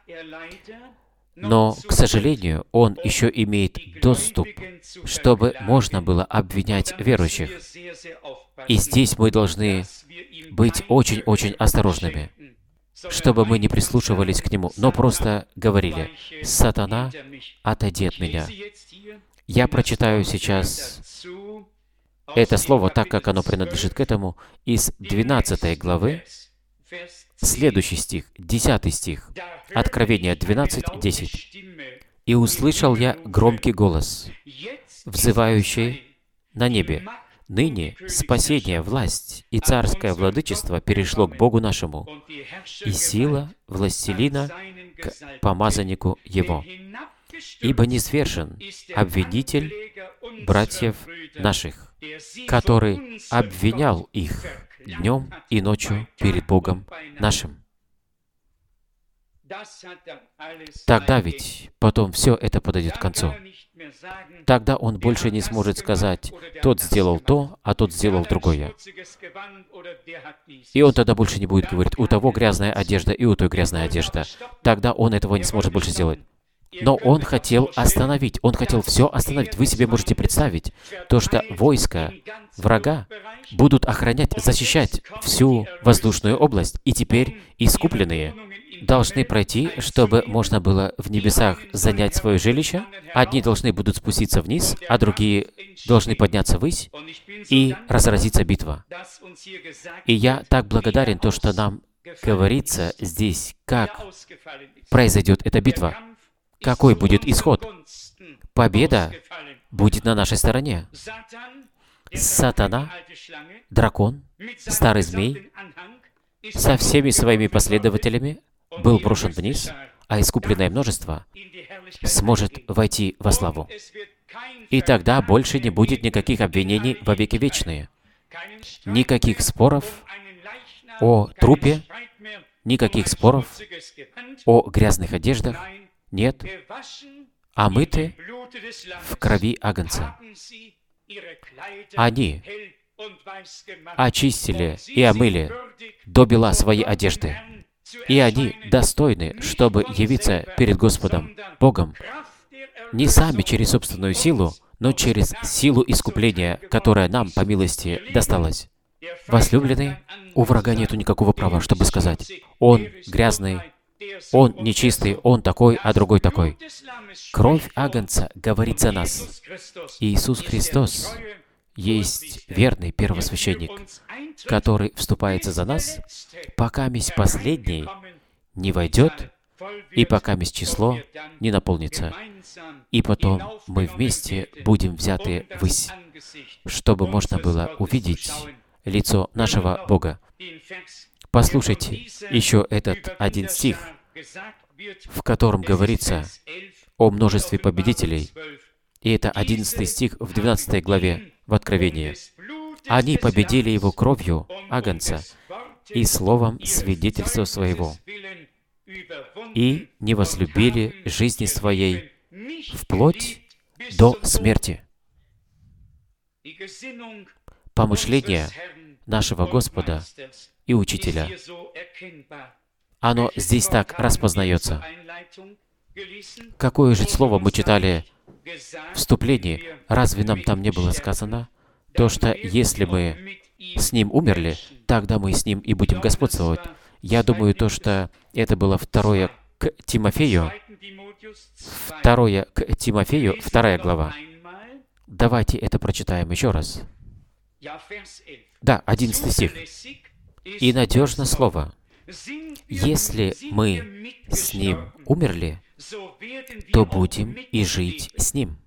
Но, к сожалению, он еще имеет доступ, чтобы можно было обвинять верующих. И здесь мы должны быть очень-очень осторожными, чтобы мы не прислушивались к нему, но просто говорили: «Сатана, отойди от меня». Я прочитаю сейчас это слово, так как оно принадлежит к этому, из двенадцатой главы, следующий стих, десятый стих, Откровение двенадцать, десять. «И услышал я громкий голос, взывающий на небе: ныне спасение, власть и царское владычество перешло к Богу нашему, и сила властелина к помазаннику Его. Ибо низвержен обвинитель братьев наших, который обвинял их днем и ночью перед Богом нашим». Тогда ведь потом все это подойдет к концу. Тогда он больше не сможет сказать: «Тот сделал то, а тот сделал другое». И он тогда больше не будет говорить: «У того грязная одежда, и у той грязная одежда». Тогда он этого не сможет больше сделать. Но он хотел остановить, он хотел все остановить. Вы себе можете представить то, что войска врага будут охранять, защищать всю воздушную область, и теперь искупленные должны пройти, чтобы можно было в небесах занять свое жилище. Одни должны будут спуститься вниз, а другие должны подняться ввысь, и разразится битва. И я так благодарен то, что нам говорится здесь, как произойдет эта битва. Какой будет исход? Победа будет на нашей стороне. Сатана, дракон, старый змей, со всеми своими последователями был брошен вниз, а искупленное множество сможет войти во славу. И тогда больше не будет никаких обвинений во веки вечные, никаких споров о трупе, никаких споров о грязных одеждах. Нет, омыты в крови Агнца. Они очистили и омыли до бела свои одежды, и они достойны, чтобы явиться перед Господом Богом не сами через собственную силу, но через силу искупления, которая нам по милости досталась. Возлюбленный, у врага нету никакого права, чтобы сказать: он грязный, он нечистый, он такой, а другой такой. Кровь Агнца говорит за нас. Иисус Христос есть верный первосвященник, который вступается за нас, пока месть последний не войдет, и пока месть число не наполнится. И потом мы вместе будем взяты ввысь, чтобы можно было увидеть лицо нашего Бога. Послушайте еще этот один стих, в котором говорится о множестве победителей. И это одиннадцатый стих в двенадцатой главе в Откровении. «Они победили его кровью Агнца и словом свидетельства своего, и не возлюбили жизни своей вплоть до смерти». Помышление нашего Господа и Учителя, оно здесь так распознается. Какое же слово мы читали в вступлении? Разве нам там не было сказано то, что если мы с Ним умерли, тогда мы с Ним и будем господствовать? Я думаю, то, что это было второе к Тимофею, второе к Тимофею, вторая глава. Давайте это прочитаем еще раз. Да, одиннадцатый стих. «И надежно слово, если мы с Ним умерли, то будем и жить с Ним».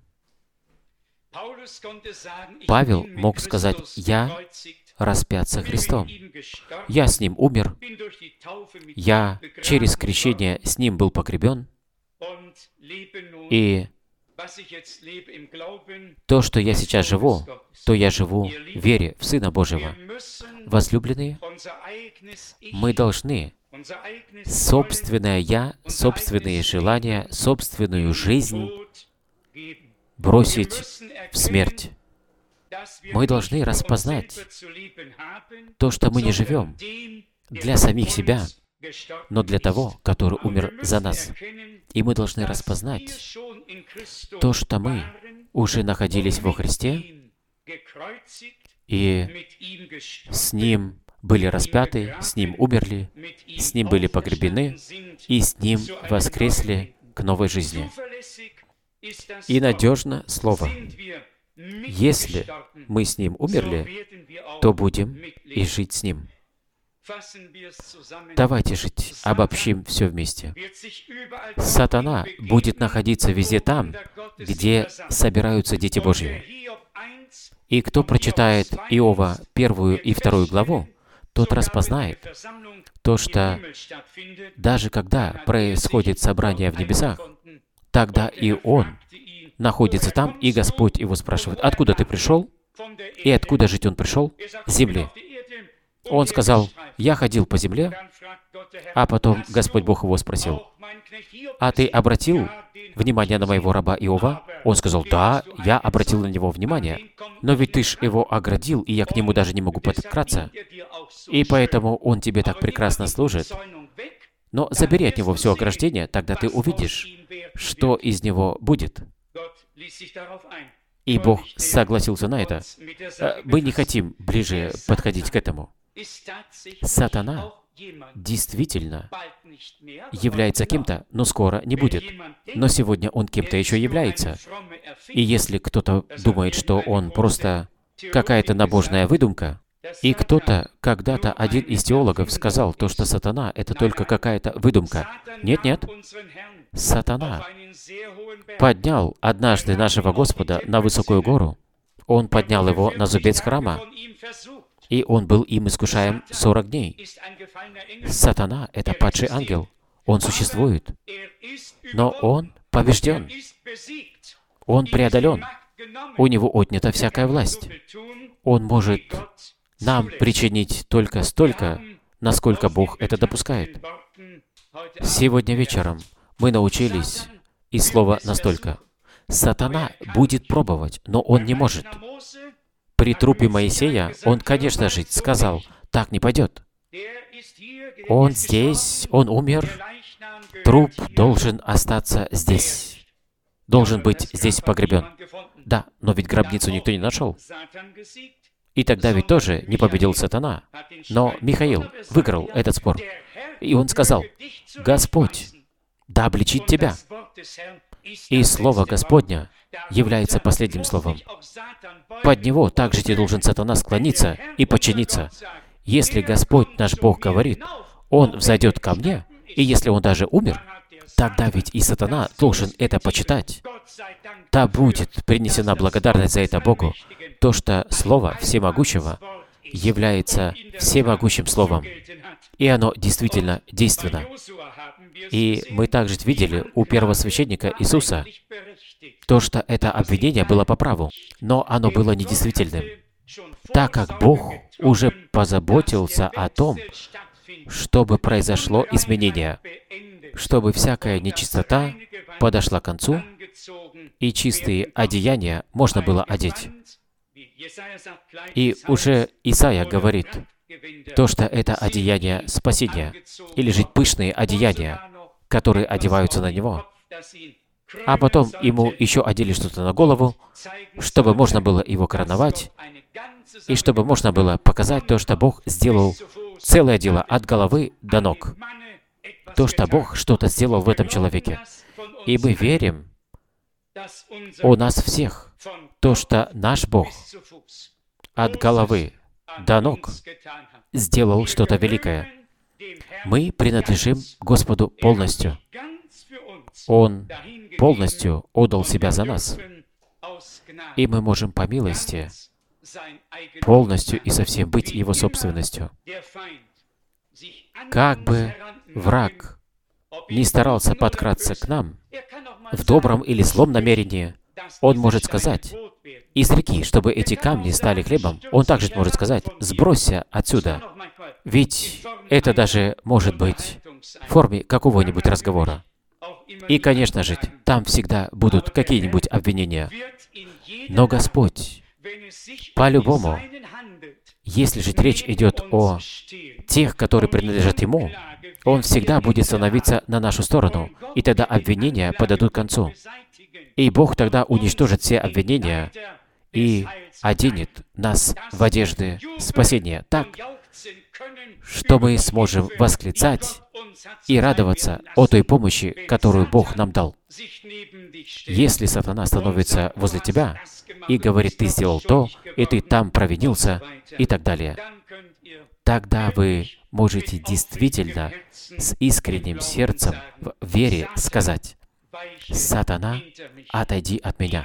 Павел мог сказать: «Я распят со Христом. Я с Ним умер. Я через крещение с Ним был погребен. И то, что я сейчас живу, то я живу в вере в Сына Божьего». Возлюбленные, мы должны собственное «я», собственные желания, собственную жизнь бросить в смерть. Мы должны распознать то, что мы не живем для самих себя, но для того, который умер за нас. И мы должны распознать то, что мы уже находились во Христе, и с Ним были распяты, с Ним умерли, с Ним были погребены, и с Ним воскресли к новой жизни. И надежно слово: если мы с Ним умерли, то будем и жить с Ним. Давайте жить, обобщим все вместе. Сатана будет находиться везде там, где собираются дети Божьи. И кто прочитает Иова первую и вторую главу, тот распознает то, что даже когда происходит собрание в небесах, тогда и он находится там, и Господь его спрашивает: «Откуда ты пришел?» И откуда жить он пришел? С земли. Он сказал: «Я ходил по земле», а потом Господь Бог его спросил: «А ты обратил внимание на моего раба Иова?» Он сказал: «Да, я обратил на него внимание, но ведь ты ж его оградил, и я к нему даже не могу подкраться, и поэтому он тебе так прекрасно служит. Но забери от него все ограждение, тогда ты увидишь, что из него будет». И Бог согласился на это. Мы не хотим ближе подходить к этому. Сатана действительно является кем-то, но скоро не будет. Но сегодня он кем-то еще является. И если кто-то думает, что он просто какая-то набожная выдумка, и кто-то, когда-то один из теологов сказал, то, что сатана — это только какая-то выдумка. Нет-нет. Сатана поднял однажды нашего Господа на высокую гору. Он поднял его на зубец храма, и он был им искушаем сорок дней. Сатана — это падший ангел. Он существует, но он побежден. Он преодолен. У него отнята всякая власть. Он может нам причинить только столько, насколько Бог это допускает. Сегодня вечером мы научились из слова «настолько». Сатана будет пробовать, но он не может. При трупе Моисея он, конечно же, сказал, так не пойдет. Он здесь, он умер, труп должен остаться здесь. Должен быть здесь погребен. Да, но ведь гробницу никто не нашел. И тогда ведь тоже не победил сатана. Но Михаил выиграл этот спор. И он сказал, «Господь да обличит тебя». И Слово Господня является последним словом. Под него также тебе должен сатана склониться и подчиниться. Если Господь наш Бог говорит, Он взойдет ко мне, и если Он даже умер, тогда ведь и сатана должен это почитать. Да будет принесена благодарность за это Богу, то, что Слово Всемогущего является всемогущим Словом, и оно действительно действенно. И мы также видели у первосвященника Иисуса то, что это обвинение было по праву, но оно было недействительным, так как Бог уже позаботился о том, чтобы произошло изменение, чтобы всякая нечистота подошла к концу, и чистые одеяния можно было одеть. И уже Исаия говорит, то, что это одеяние спасения, или же пышные одеяния, которые одеваются на него. А потом ему еще одели что-то на голову, чтобы можно было его короновать, и чтобы можно было показать то, что Бог сделал целое дело от головы до ног. То, что Бог что-то сделал в этом человеке. И мы верим у нас всех, то, что наш Бог от головы до ног сделал что-то великое. Мы принадлежим Господу полностью. Он полностью отдал себя за нас. И мы можем по милости полностью и совсем быть Его собственностью. Как бы враг не старался подкраться к нам, в добром или злом намерении, он может сказать, «Изреки, чтобы эти камни стали хлебом», он также может сказать, «Сбросься отсюда». Ведь это даже может быть в форме какого-нибудь разговора. И, конечно же, там всегда будут какие-нибудь обвинения. Но Господь, по-любому, если же речь идет о тех, которые принадлежат Ему, Он всегда будет становиться на нашу сторону, и тогда обвинения подойдут к концу. И Бог тогда уничтожит все обвинения и оденет нас в одежды спасения так, что мы сможем восклицать и радоваться о той помощи, которую Бог нам дал. Если сатана становится возле тебя и говорит, ты сделал то, и ты там провинился, и так далее, тогда вы можете действительно с искренним сердцем в вере сказать, «Сатана, отойди от меня».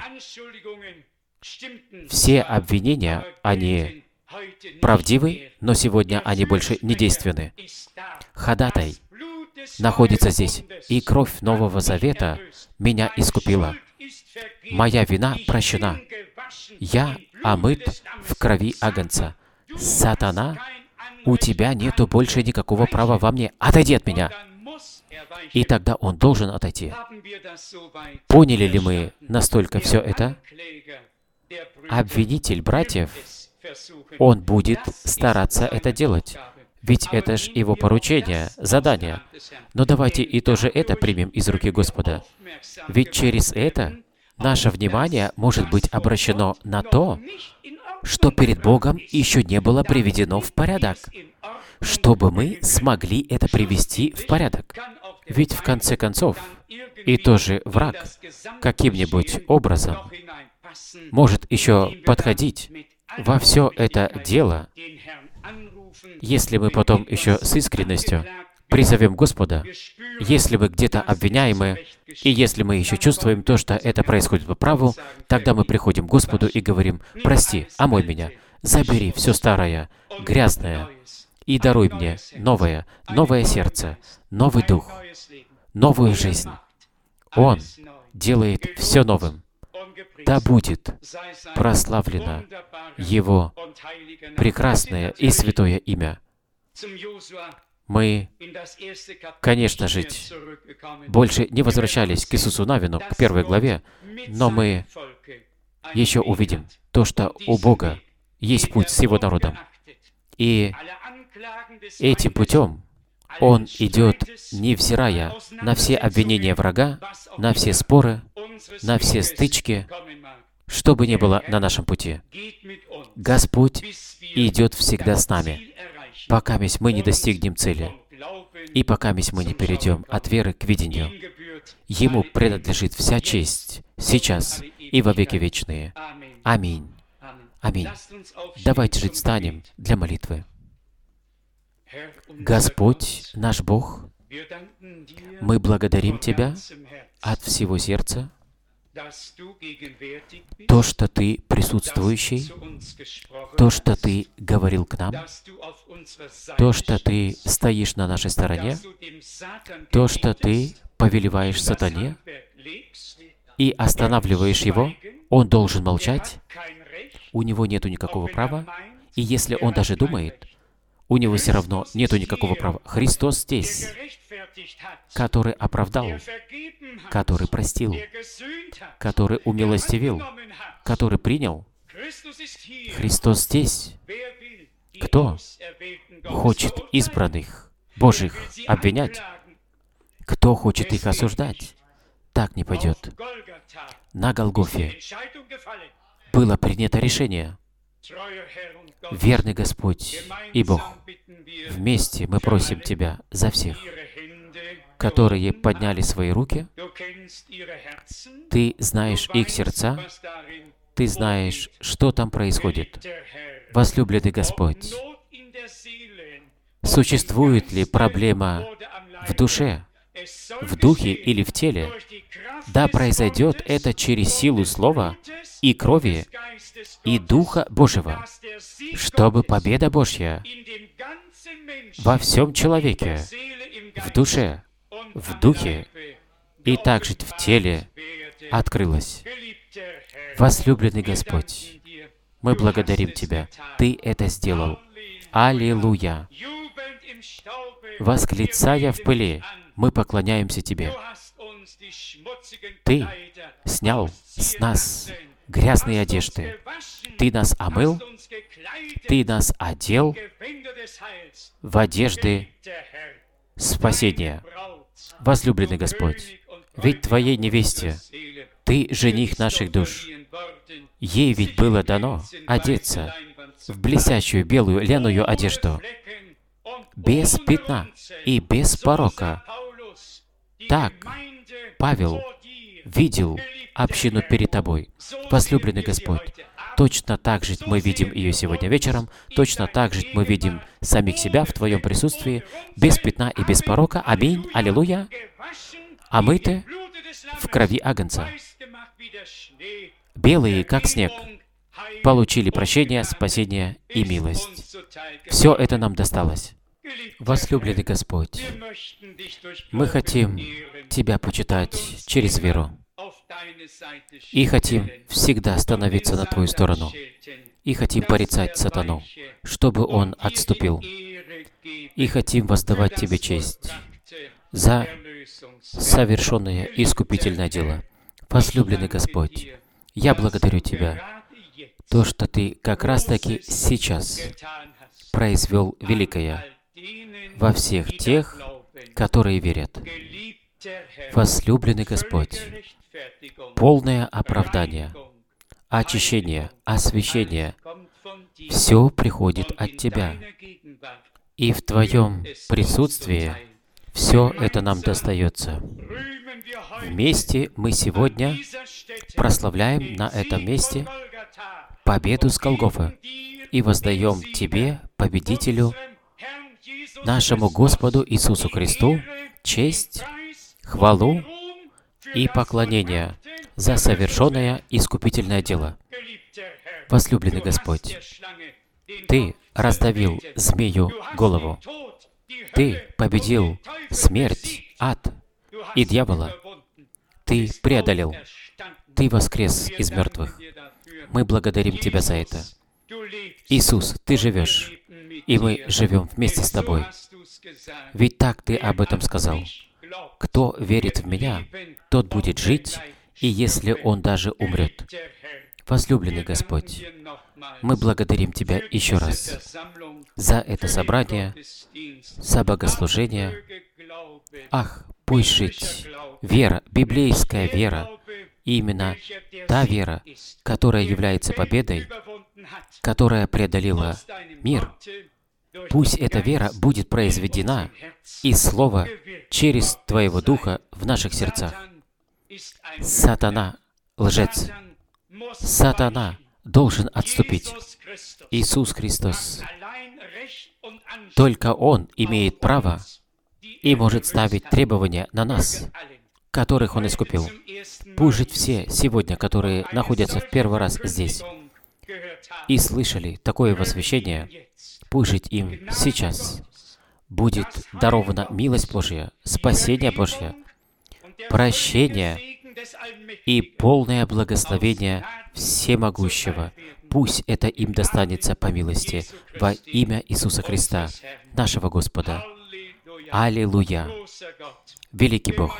Все обвинения, они правдивы, но сегодня они больше не действенны. Ходатай находится здесь, и кровь Нового Завета меня искупила. Моя вина прощена. Я омыт в крови Агнца. Сатана, у тебя нету больше никакого права во мне. Отойди от меня. И тогда он должен отойти. Поняли ли мы настолько все это? Обвинитель братьев, он будет стараться это делать. Ведь это ж его поручение, задание. Но давайте и тоже это примем из руки Господа. Ведь через это наше внимание может быть обращено на то, что перед Богом еще не было приведено в порядок, чтобы мы смогли это привести в порядок. Ведь в конце концов, и тоже враг каким-нибудь образом может еще подходить во все это дело, если мы потом еще с искренностью призовем Господа, если мы где-то обвиняемы, и если мы еще чувствуем то, что это происходит по праву, тогда мы приходим к Господу и говорим: «Прости, омой меня, забери все старое, грязное, и даруй мне новое, новое сердце, новый дух, новую жизнь». Он делает все новым. Да будет прославлено Его прекрасное и святое имя. Мы, конечно же, больше не возвращались к Иисусу Навину, к первой главе, но мы еще увидим то, что у Бога есть путь с Его народом. И этим путем Он идет, невзирая на все обвинения врага, на все споры, на все стычки, что бы ни было на нашем пути. Господь идет всегда с нами, пока мы не достигнем цели, и пока мы не перейдем от веры к видению. Ему принадлежит вся честь, сейчас и во веки вечные. Аминь. Аминь. Давайте же встанем для молитвы. Господь, наш Бог, мы благодарим Тебя от всего сердца, то, что Ты присутствующий, то, что Ты говорил к нам, то, что Ты стоишь на нашей стороне, то, что Ты повелеваешь сатане и останавливаешь его, он должен молчать, у него нету никакого права, и если он даже думает, у него все равно нету никакого права. Христос здесь, который оправдал, который простил, который умилостивил, который принял. Христос здесь. Кто хочет избранных Божьих обвинять? Кто хочет их осуждать? Так не пойдет. На Голгофе было принято решение. Верный Господь и Бог, вместе мы просим Тебя за всех, которые подняли свои руки. Ты знаешь их сердца, Ты знаешь, что там происходит. Возлюбленный Господь, существует ли проблема в душе, в духе или в теле? Да произойдет это через силу Слова и крови, и Духа Божьего, чтобы победа Божья во всем человеке, в душе, в духе и также в теле открылась. Возлюбленный Господь, мы благодарим Тебя. Ты это сделал. Аллилуйя! Восклицая в пыли, мы поклоняемся Тебе. Ты снял с нас грязные одежды. Ты нас омыл, Ты нас одел в одежды спасения. Возлюбленный Господь, ведь Твоей невесте, Ты жених наших душ. Ей ведь было дано одеться в блестящую белую ляную одежду, без пятна и без порока. Так Павел видел общину перед Тобой. Возлюбленный Господь, точно так же мы видим ее сегодня вечером, точно так же мы видим самих себя в Твоем присутствии, без пятна и без порока. Аминь. Аллилуйя. Омыты в крови Агнца. Белые, как снег, получили прощение, спасение и милость. Все это нам досталось. Возлюбленный Господь, мы хотим Тебя почитать через веру. И хотим всегда становиться на Твою сторону. И хотим порицать сатану, чтобы он отступил. И хотим воздавать Тебе честь за совершенное искупительное дело. Возлюбленный Господь, я благодарю Тебя, то, что Ты как раз-таки сейчас произвел великое во всех тех, которые верят. Возлюбленный Господь, полное оправдание, очищение, освящение, все приходит от Тебя. И в Твоем присутствии все это нам достается. Вместе мы сегодня прославляем на этом месте победу с Голгофы и воздаем Тебе, победителю, нашему Господу Иисусу Христу честь, хвалу и поклонение за совершенное искупительное дело. Возлюбленный Господь, Ты раздавил змею голову. Ты победил смерть, ад и дьявола. Ты преодолел. Ты воскрес из мертвых. Мы благодарим Тебя за это. Иисус, Ты живешь, и мы живем вместе с Тобой. Ведь так Ты об этом сказал. Кто верит в Меня, тот будет жить, и если он даже умрет. Возлюбленный Господь, мы благодарим Тебя еще раз за это собрание, за богослужение. Ах, пусть жить вера, библейская вера, именно та вера, которая является победой, которая преодолела мир. Пусть эта вера будет произведена из Слова через Твоего Духа в наших сердцах. Сатана — лжец. Сатана должен отступить. Иисус Христос, только Он имеет право и может ставить требования на нас, которых Он искупил. Пусть жить все сегодня, которые находятся в первый раз здесь и слышали такое возвещение, пусть жить им сейчас будет дарована милость Божья, спасение Божье, прощение и полное благословение Всемогущего. Пусть это им достанется по милости во имя Иисуса Христа, нашего Господа. Аллилуйя! Великий Бог,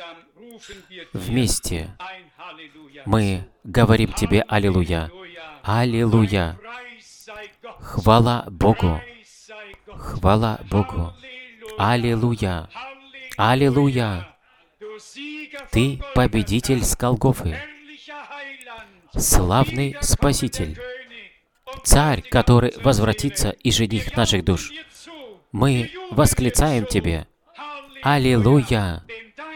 вместе мы говорим Тебе Аллилуйя! Аллилуйя! Хвала Богу! Хвала Богу! Аллилуйя! Аллилуйя! Ты победитель с Голгофы, славный Спаситель, Царь, который возвратится и жених наших душ. Мы восклицаем Тебе: Аллилуйя!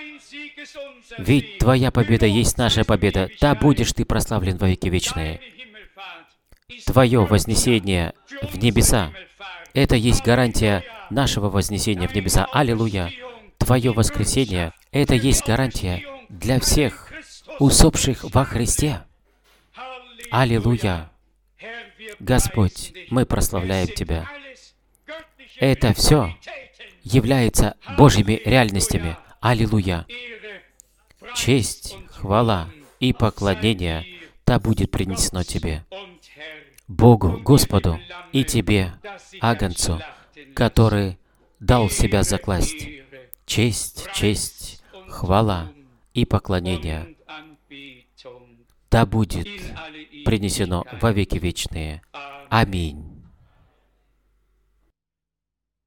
Ведь Твоя победа есть наша победа. Да будешь Ты прославлен во веки вечные. Твое вознесение в небеса — это есть гарантия нашего вознесения в небеса. Аллилуйя! Твое воскресение — это есть гарантия для всех усопших во Христе. Аллилуйя! Господь, мы прославляем Тебя. Это все является Божьими реальностями. Аллилуйя! Честь, хвала и поклонение да будет принесено Тебе, Богу, Господу, и Тебе, Агнцу, который дал себя закласть. Честь, честь, хвала и поклонение да будет принесено во веки вечные. Аминь.